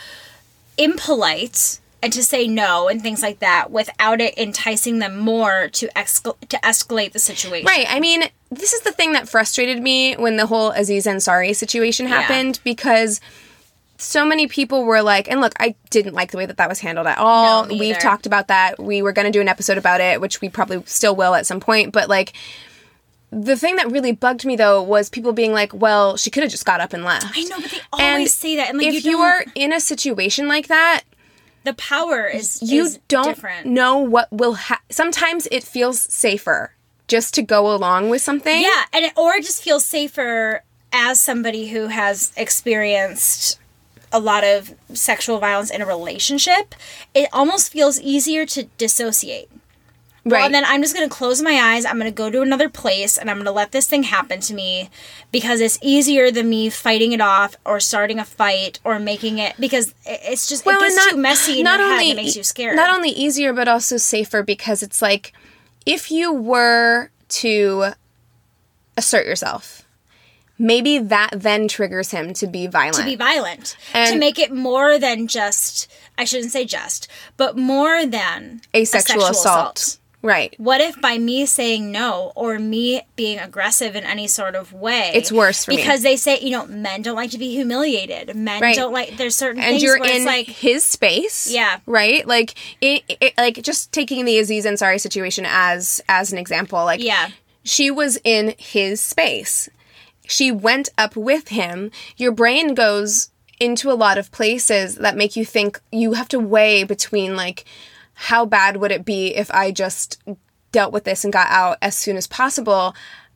impolite and to say no and things like that without it enticing them more to escalate the situation? Right. I mean, this is the thing that frustrated me when the whole Aziz Ansari situation happened, because so many people were like, and look, I didn't like the way that was handled at all. No, me We've either. talked about that. We were going to do an episode about it, which we probably still will at some point. But like, the thing that really bugged me though was people being like, well, she could have just got up and left. I know, but they always say that. And like, if you are in a situation like that, the power is don't different. know what will sometimes it feels safer just to go along with something. Yeah, or it just feels safer as somebody who has experienced a lot of sexual violence in a relationship. It almost feels easier to dissociate. Right. Well, and then I'm just going to close my eyes. I'm going to go to another place and I'm going to let this thing happen to me because it's easier than me fighting it off or starting a fight or making it, because it's just, it gets too messy in your head and it makes you scared. Not only easier, but also safer, because it's like, if you were to assert yourself, maybe that then triggers him to be violent. And to make it more than just, I shouldn't say just, but more than a sexual assault. Right. What if by me saying no or me being aggressive in any sort of way, it's worse for me? Because they say, men don't like to be humiliated. Men don't like, there's certain and things you're where in it's like his space. Yeah. Right? Like, like just taking the Aziz Ansari situation as an example. Like, yeah. She was in his space. She went up with him. Your brain goes into a lot of places that make you think you have to weigh between, like, how bad would it be if I just dealt with this and got out as soon as possible,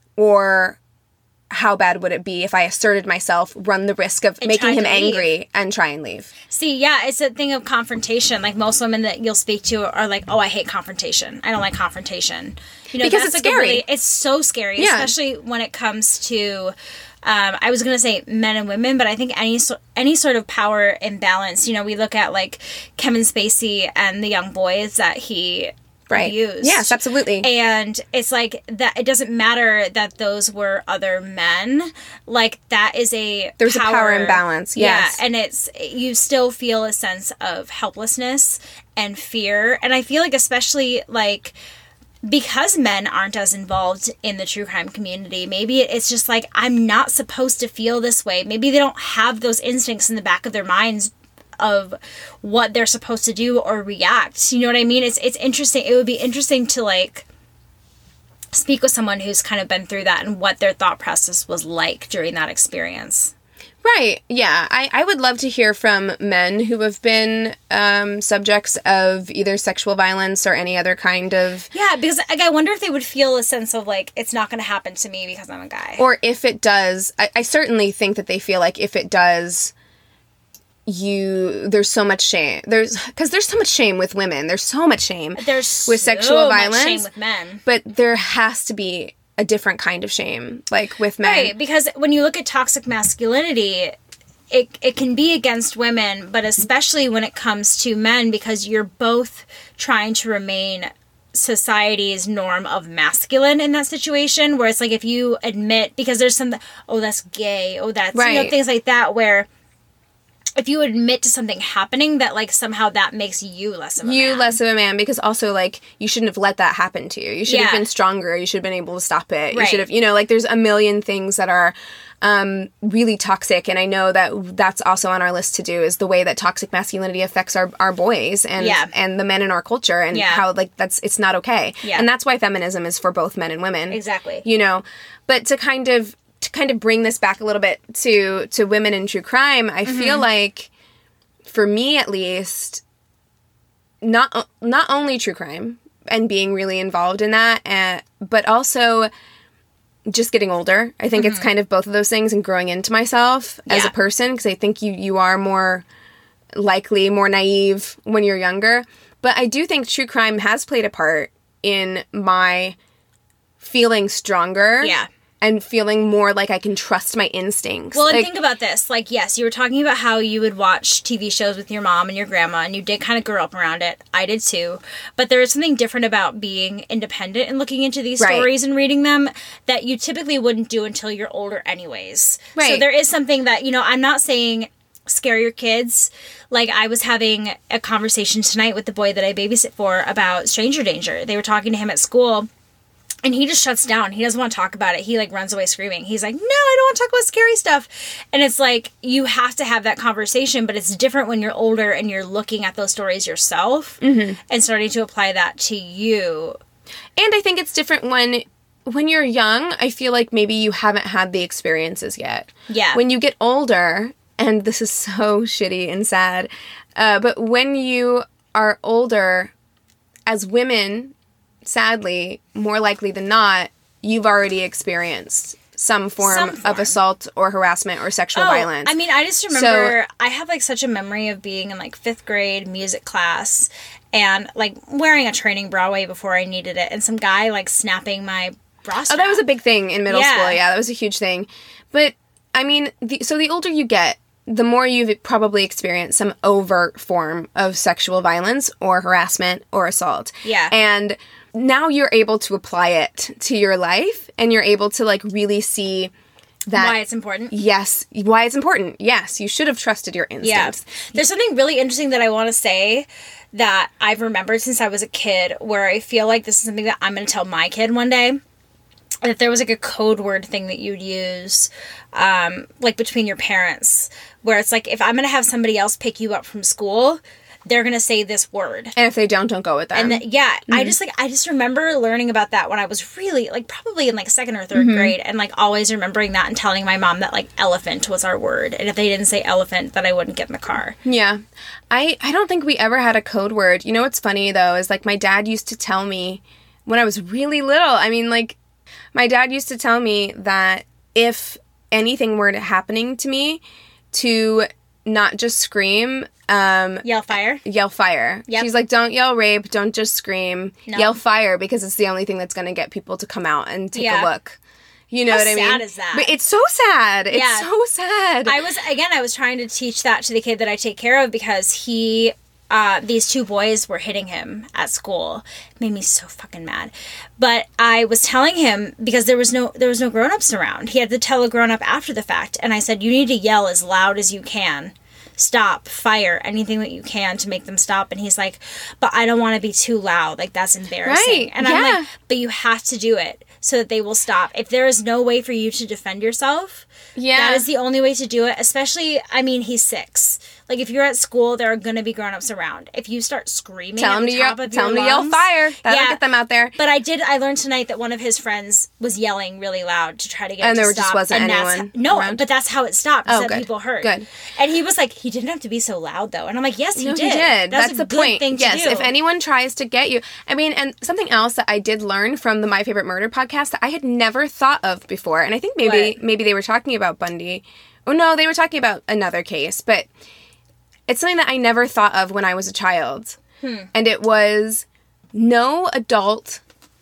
or how bad would it be if I asserted myself, run the risk of making him angry and try and leave? See, yeah, it's a thing of confrontation. Like, most women that you'll speak to are like, oh, I hate confrontation. I don't like confrontation. Because that's it's like scary. It's so scary, Yeah. especially when it comes to, I was going to say men and women, but I think any sort of power imbalance. We look at, like, Kevin Spacey and the young boys that he abused. Yes, absolutely. And it's like that. It doesn't matter that those were other men. Like, that is there's a power imbalance. Yes. Yeah, and you still feel a sense of helplessness and fear. And I feel like, especially, like, because men aren't as involved in the true crime community, maybe it's just like, I'm not supposed to feel this way. Maybe they don't have those instincts in the back of their minds of what they're supposed to do or react. You know what I mean? It's interesting. It would be interesting to, like, speak with someone who's kind of been through that and what their thought process was like during that experience. Right. Yeah. I would love to hear from men who have been subjects of either sexual violence or any other kind of... Yeah, because, like, I wonder if they would feel a sense of, like, it's not going to happen to me because I'm a guy. Or if it does, I certainly think that they feel like if it does, there's so much shame. Because there's so much shame with women. There's so much shame with sexual violence. Much shame with men. But there has to be a different kind of shame, like with men. Right, because when you look at toxic masculinity, it can be against women, but especially when it comes to men, because you're both trying to remain society's norm of masculine in that situation, where it's like, if you admit, because there's some, oh, that's gay, oh, that's, right. things like that, where if you admit to something happening, that like somehow that makes you less of a man. Less of a man, because also like you shouldn't have let that happen to you. You should have been stronger. You should have been able to stop it. You should have, like there's a million things that are really toxic, and I know that that's also on our list to do, is the way that toxic masculinity affects our boys and the men in our culture, and how like it's not okay. And that's why feminism is for both men and women. Exactly. But to kind of bring this back a little bit to women in true crime, I feel like, for me at least, not only true crime and being really involved in that, but also just getting older. I think it's kind of both of those things, and growing into myself as a person, because I think you are more likely, more naive when you're younger. But I do think true crime has played a part in my feeling stronger. Yeah. And feeling more like I can trust my instincts. Well, and think about this. Like, yes, you were talking about how you would watch TV shows with your mom and your grandma, and you did kind of grow up around it. I did too. But there is something different about being independent and looking into these stories and reading them that you typically wouldn't do until you're older anyways. Right. So there is something that, I'm not saying scare your kids. Like, I was having a conversation tonight with the boy that I babysit for about stranger danger. They were talking to him at school. And he just shuts down. He doesn't want to talk about it. He, like, runs away screaming. He's like, no, I don't want to talk about scary stuff. And it's like, you have to have that conversation, but it's different when you're older and you're looking at those stories yourself and starting to apply that to you. And I think it's different when you're young. I feel like maybe you haven't had the experiences yet. Yeah. When you get older, and this is so shitty and sad, but when you are older, as women, sadly, more likely than not, you've already experienced some form of assault or harassment or sexual violence. I mean, I just remember, I have like such a memory of being in like 5th grade music class and like wearing a training bra way before I needed it, and some guy like snapping my bra strap. Oh, that was a big thing in middle school. Yeah, that was a huge thing. But I mean, so the older you get, the more you've probably experienced some overt form of sexual violence or harassment or assault. Yeah. And now you're able to apply it to your life, and you're able to like really see that why it's important. Yes, why it's important. Yes, you should have trusted your instincts. Yeah. There's something really interesting that I want to say that I've remembered since I was a kid, where I feel like this is something that I'm going to tell my kid one day. That there was like a code word thing that you'd use, like between your parents, where it's like, if I'm going to have somebody else pick you up from school, they're going to say this word. And if they don't go with them. And I just remember learning about that when I was really, like, probably in, like, 2nd or 3rd grade, and, like, always remembering that and telling my mom that, like, elephant was our word. And if they didn't say elephant, then I wouldn't get in the car. Yeah. I don't think we ever had a code word. You know what's funny, though, is, like, my dad used to tell me when I was really little, I mean, like, my dad used to tell me that if anything were happening to me, to not just scream, yell fire. Yell fire. Yep. She's like, don't yell rape, don't just scream. No. Yell fire, because it's the only thing that's going to get people to come out and take a look. You know what I mean? How sad is that? But it's so sad. It's so sad. I was trying to teach that to the kid that I take care of, because these 2 boys were hitting him at school. It made me so fucking mad. But I was telling him, because there was no grown-ups around. He had to tell a grown-up after the fact. And I said, you need to yell as loud as you can. Stop, fire, anything that you can to make them stop. And he's like, but I don't want to be too loud. Like, that's embarrassing. Right. And I'm like, but you have to do it so that they will stop. If there is no way for you to defend yourself, that is the only way to do it. Especially, I mean, he's 6. Like, if you're at school, there are going to be grown-ups around. If you start screaming tell at the top of your lungs... to yell fire. That'll get them out there. But I learned tonight that one of his friends was yelling really loud to try to get it to stop. And there just wasn't anyone around? But that's how it stopped. Oh, good. People heard. Good. And he was like, he didn't have to be so loud, though. And I'm like, yes, he did. He did. That's the point. Thing to yes, do. if anyone tries to get you... I mean, and something else that I did learn from the My Favorite Murder podcast that I had never thought of before, and I think maybe they were talking about Bundy. Oh, no, they were talking about another case, but... It's something that I never thought of when I was a child. And it was, no adult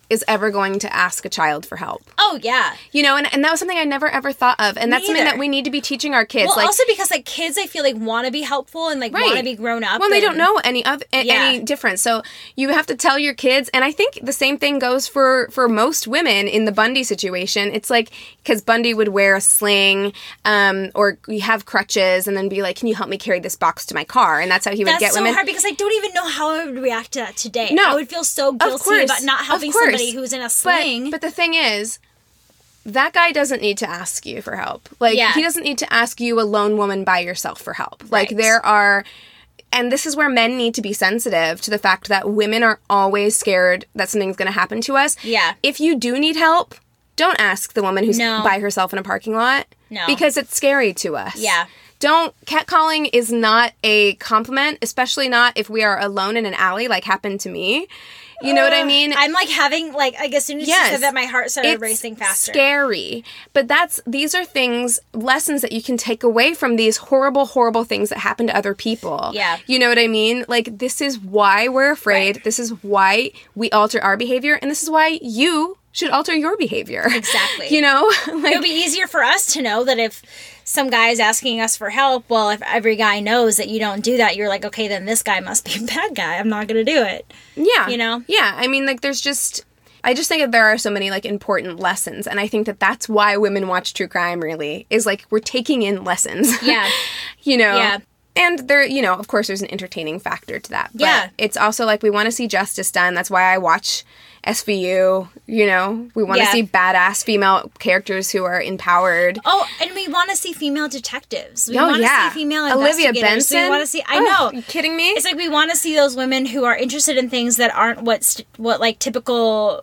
is ever going to ask a child for help. Oh, yeah. You know, and that was something I never ever thought of. And that's something either. that we need to be teaching our kids. Well, like, also because, like, kids, I feel like, want to be helpful and, like, want to be grown up. Well, they don't know any difference. So you have to tell your kids, and I think the same thing goes for most women in the Bundy situation. It's like, because Bundy would wear a sling, or you have crutches, and then be like, can you help me carry this box to my car? And that's how he would get women. That's so hard because I don't even know how I would react to that today. No. I would feel so guilty about not helping somebody who's in a sling. But the thing is, that guy doesn't need to ask you for help. Like, he doesn't need to ask you, a lone woman by yourself, for help. Like, there are... And this is where men need to be sensitive to the fact that women are always scared that something's going to happen to us. Yeah. If you do need help, don't ask the woman who's by herself in a parking lot. No. Because it's scary to us. Yeah. Catcalling is not a compliment, especially not if we are alone in an alley like happened to me. You know what I mean? I'm like having, like as soon as you said that, my heart started racing faster. It's scary. But these are lessons that you can take away from these horrible, horrible things that happen to other people. Yeah. You know what I mean? Like, this is why we're afraid. Right. This is why we alter our behavior. And this is why you should alter your behavior. Exactly. You know? Like, it'll be easier for us to know that if some guy is asking us for help, well, if every guy knows that you don't do that, you're like, okay, then this guy must be a bad guy. I'm not going to do it. Yeah. You know? Yeah. I mean, like, I just think that there are so many, like, important lessons. And I think that that's why women watch true crime, really, is, like, we're taking in lessons. Yeah. You know? Yeah. And there, you know, of course, there's an entertaining factor to that. But yeah. It's also, like, we want to see justice done. That's why I watch SVU, you know? We want to see badass female characters who are empowered. Oh, and we want to see female detectives. We want to see female Olivia investigators. Benson. We want to see... I know. Are you kidding me? It's like we want to see those women who are interested in things that aren't typical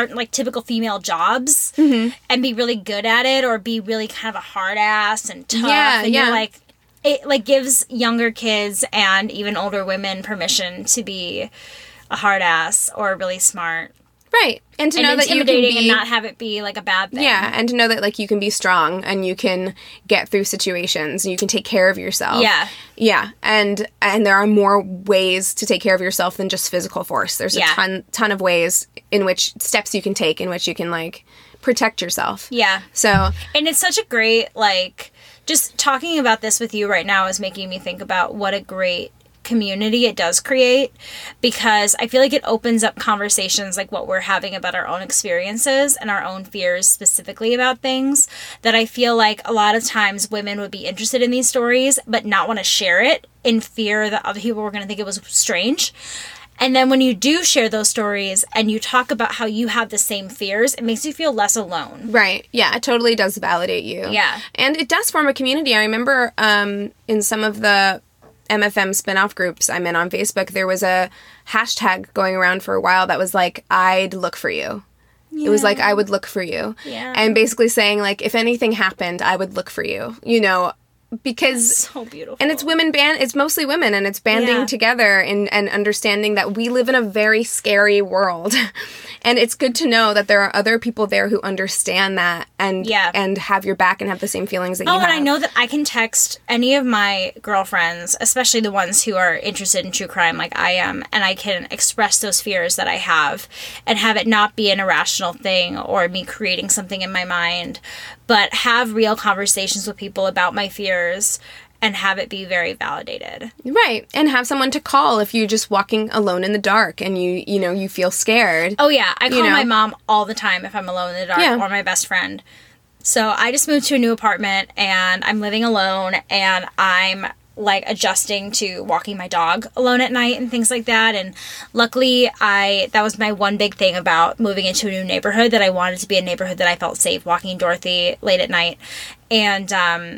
female jobs, and be really good at it, or be really kind of a hard ass and tough. Yeah, and you're like... It, like, gives younger kids and even older women permission to be a hard ass or really smart. Right. And to know that you can intimidating and not have it be, like, a bad thing. Yeah, and to know that, like, you can be strong and you can get through situations and you can take care of yourself. Yeah. Yeah. And there are more ways to take care of yourself than just physical force. There's a ton of ways in which steps you can take in which you can, like, protect yourself. Yeah. So. And it's such a great, like, just talking about this with you right now is making me think about what a great community it does create, because I feel like it opens up conversations like what we're having about our own experiences and our own fears specifically about things that I feel like a lot of times women would be interested in these stories but not want to share it in fear that other people were going to think it was strange. And then when you do share those stories and you talk about how you have the same fears, it makes you feel less alone. Right. Yeah, it totally does validate you. Yeah. And it does form a community. I remember in some of the MFM spin-off groups I'm in on Facebook, there was a hashtag going around for a while that was like, I'd look for you. Yeah. It was like, I would look for you. Yeah. And basically saying, like, if anything happened, I would look for you, you know, because... That's so beautiful. And it's it's mostly women, and it's banding together and understanding that we live in a very scary world. And it's good to know that there are other people there who understand that and have your back and have the same feelings that you have. Oh, and I know that I can text any of my girlfriends, especially the ones who are interested in true crime like I am, and I can express those fears that I have and have it not be an irrational thing or me creating something in my mind, but have real conversations with people about my fears and have it be very validated. Right. And have someone to call if you're just walking alone in the dark and you feel scared. Oh, yeah. I call my mom all the time if I'm alone in the dark, or my best friend. So I just moved to a new apartment and I'm living alone and I'm like adjusting to walking my dog alone at night and things like that. And luckily that was my one big thing about moving into a new neighborhood, that I wanted to be a neighborhood that I felt safe walking Dorothy late at night. And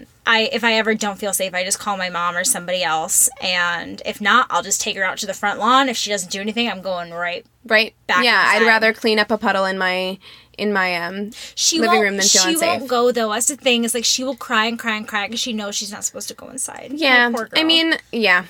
if I ever don't feel safe, I just call my mom or somebody else. And if not, I'll just take her out to the front lawn. If she doesn't do anything, I'm going right back Yeah, inside. I'd rather clean up a puddle in my living room than feel unsafe. She won't go, though. That's the thing. It's like she will cry and cry and cry because she knows she's not supposed to go inside. Yeah. Poor girl. I mean, yeah.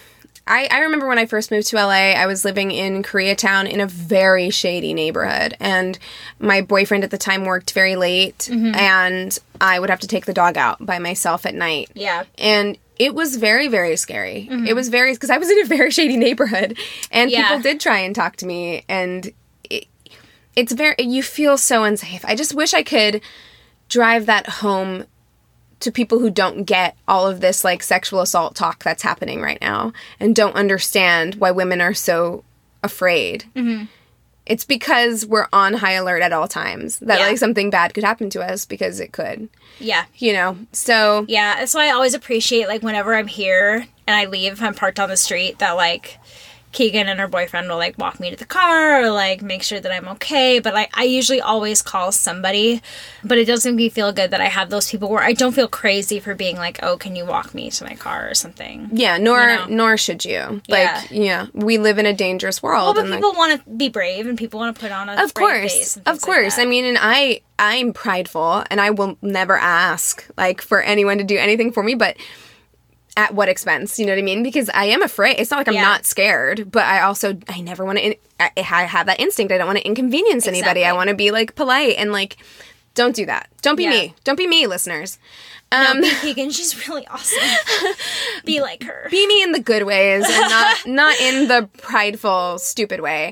I remember when I first moved to LA, I was living in Koreatown in a very shady neighborhood. And my boyfriend at the time worked very late. And I would have to take the dog out by myself at night. Yeah. And it was very, very scary. It was because I was in a very shady neighborhood. And people did try and talk to me. And you feel so unsafe. I just wish I could drive that home to people who don't get all of this, like, sexual assault talk that's happening right now and don't understand why women are so afraid. Mm-hmm. It's because we're on high alert at all times that, like, something bad could happen to us, because it could. Yeah. You know, so... Yeah, that's why I always appreciate, like, whenever I'm here and I leave, if I'm parked on the street, that, like, Keegan and her boyfriend will, like, walk me to the car or, like, make sure that I'm okay. But I usually always call somebody. But it does make me feel good that I have those people where I don't feel crazy for being like, oh, can you walk me to my car or something? Yeah, nor should you. Like, we live in a dangerous world. Well, but and people want to be brave and people want to put on a brave face. Of course. Like, I mean, and I'm prideful and I will never ask, like, for anyone to do anything for me, but... At what expense? You know what I mean? Because I am afraid. It's not like I'm not scared, but I never want to, I have that instinct. I don't want to inconvenience anybody. I want to be, like, polite and, like, don't do that. Don't be me. Don't be me, listeners. No, be Keegan. She's really awesome. Be like her. Be me in the good ways and not in the prideful, stupid way.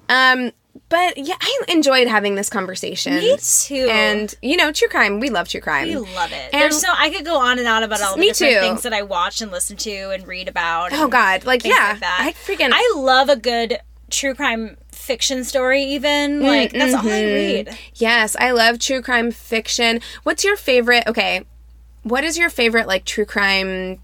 But yeah, I enjoyed having this conversation. Me too. And, you know, true crime. We love true crime. We love it. And I could go on and on about all the different things that I watch and listen to and read about. Oh, God. Like, yeah. Like I love a good true crime fiction story, even. Like, that's all I read. Yes, I love true crime fiction. What's your favorite, what is your favorite, like, true crime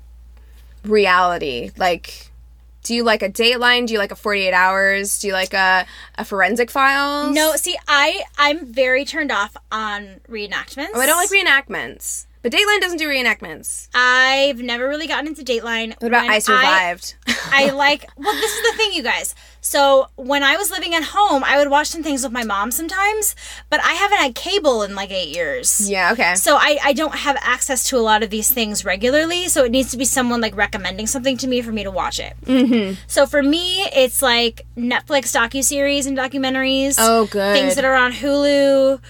reality? Like... Do you like a Dateline? Do you like a 48 Hours? Do you like a Forensic Files? No, see, I'm very turned off on reenactments. Oh, I don't like reenactments. But Dateline doesn't do reenactments. I've never really gotten into Dateline. What about I Survived? I like... Well, this is the thing, you guys. So, when I was living at home, I would watch some things with my mom sometimes, but I haven't had cable in, like, 8 years. Yeah, okay. So, I don't have access to a lot of these things regularly, so it needs to be someone, like, recommending something to me for me to watch it. Mm-hmm. So, for me, it's, like, Netflix docuseries and documentaries. Oh, good. Things that are on Hulu.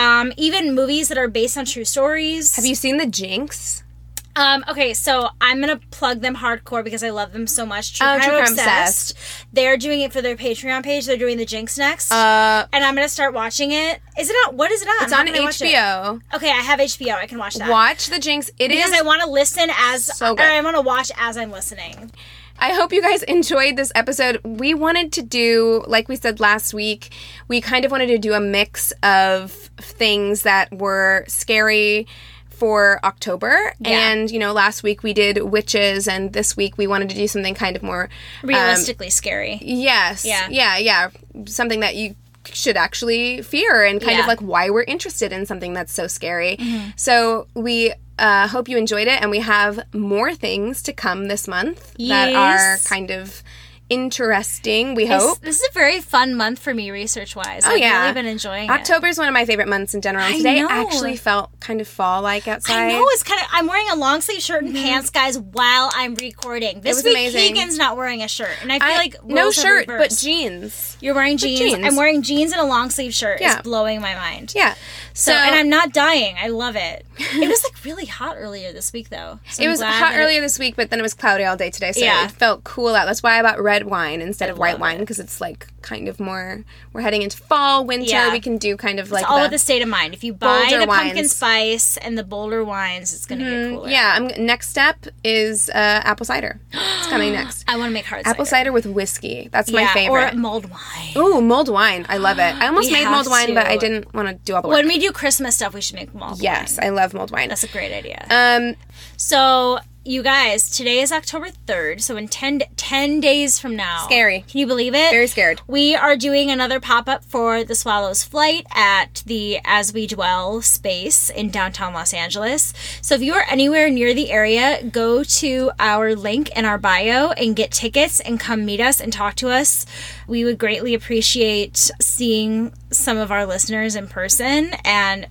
Even movies that are based on true stories. Have you seen The Jinx? Okay, so I'm gonna plug them hardcore because I love them so much. True Crime Obsessed. They're doing it for their Patreon page. They're doing The Jinx next. And I'm gonna start watching it. Is it on? What is it on? It's on HBO. Okay, I have HBO. I can watch that. Watch The Jinx. Because I want to listen so good. Or I want to watch as I'm listening. I hope you guys enjoyed this episode. We wanted to do, like we said last week, we kind of wanted to do a mix of things that were scary for October. Yeah. And, you know, last week we did witches, and this week we wanted to do something kind of more... realistically scary. Yes. Yeah. Something that you should actually fear, and kind of like why we're interested in something that's so scary. Mm-hmm. So we hope you enjoyed it, and we have more things to come this month that are kind of... interesting, we hope. This is a very fun month for me research-wise. I've really been enjoying it. October is one of my favorite months in general. And today actually felt kind of fall-like outside. I know, it's kind of... I'm wearing a long-sleeve shirt and pants, guys, while I'm recording. This week, amazing. Keegan's not wearing a shirt. And I feel like no shirt, but jeans. You're wearing jeans. I'm wearing jeans and a long-sleeve shirt. It's blowing my mind. Yeah. So, and I'm not dying. I love it. It was, like, really hot earlier this week, though. So it was hot earlier this week, but then it was cloudy all day today, so it felt cool out. That's why I bought red wine instead of white wine, because it's, like, kind of more... We're heading into fall, winter. We can do kind of, like, it's all with the state of mind. If you buy the pumpkin spice and the bolder wines, it's going to get cooler. Yeah. Next step is apple cider. It's coming next. I want to make hard apple cider with whiskey. That's my favorite. Or mulled wine. Ooh, mulled wine. I love it. I almost made mulled wine, but I didn't want to do all the work. When we do Christmas stuff, we should make mulled wine. Yes, I love mulled wine. That's a great idea. So, you guys, today is October 3rd, so in 10 days from now. Scary. Can you believe it? Very scared. We are doing another pop-up for the Swallows Flight at the As We Dwell space in downtown Los Angeles. So if you are anywhere near the area, go to our link in our bio and get tickets and come meet us and talk to us. We would greatly appreciate seeing some of our listeners in person and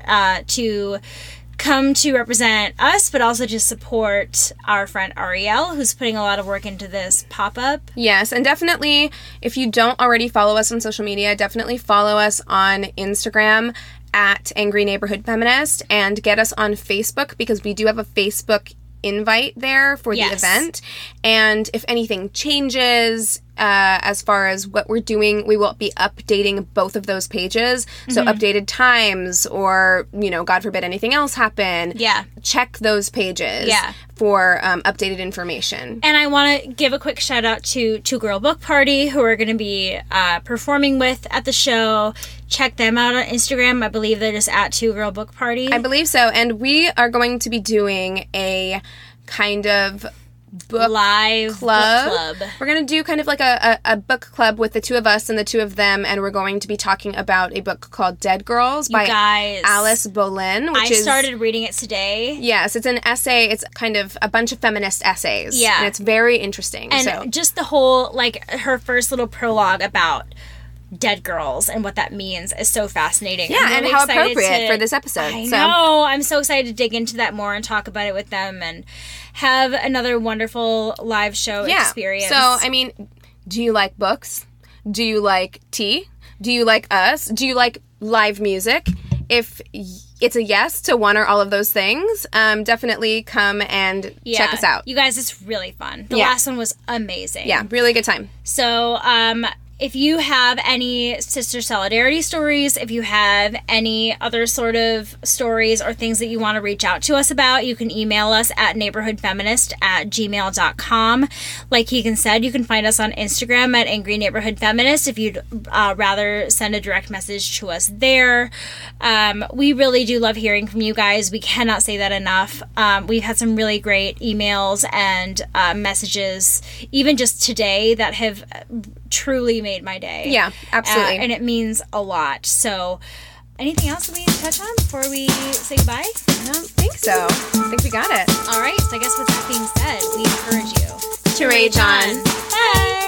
to come to represent us, but also to support our friend Ariel, who's putting a lot of work into this pop-up. Yes, and definitely, if you don't already follow us on social media, definitely follow us on Instagram at Angry Neighborhood Feminist, and get us on Facebook, because we do have a Facebook invite there for the event. And if anything changes, as far as what we're doing. We will be updating both of those pages. So updated times or, God forbid anything else happen. Yeah. Check those pages for updated information. And I want to give a quick shout out to Two Girl Book Party, who we're going to be performing with at the show. Check them out on Instagram. I believe they're just at Two Girl Book Party. I believe so. And we are going to be doing a kind of book live club. Book club. We're going to do kind of like a book club with the two of us and the two of them, and we're going to be talking about a book called Dead Girls by Alice Boleyn. I started reading it today. Yes, it's an essay. It's kind of a bunch of feminist essays. Yeah. And it's very interesting. And just the whole, her first little prologue about dead girls and what that means is so fascinating. Yeah, really, and how appropriate for this episode. I know. I'm so excited to dig into that more and talk about it with them and have another wonderful live show experience. So, I mean, do you like books? Do you like tea? Do you like us? Do you like live music? If it's a yes to one or all of those things, definitely come and check us out. You guys, it's really fun. The last one was amazing. Yeah, really good time. So, if you have any sister solidarity stories, if you have any other sort of stories or things that you want to reach out to us about, you can email us at neighborhoodfeminist@gmail.com. Like Keegan said, you can find us on Instagram at Angry Neighborhood Feminist if you'd rather send a direct message to us there. We really do love hearing from you guys. We cannot say that enough. We've had some really great emails and messages, even just today, that have truly made my day. Yeah, absolutely. And it means a lot. So, anything else that we need to touch on before we say goodbye? I don't think so. I think we got it. All right. So I guess with that being said, we encourage you to rage on. Bye.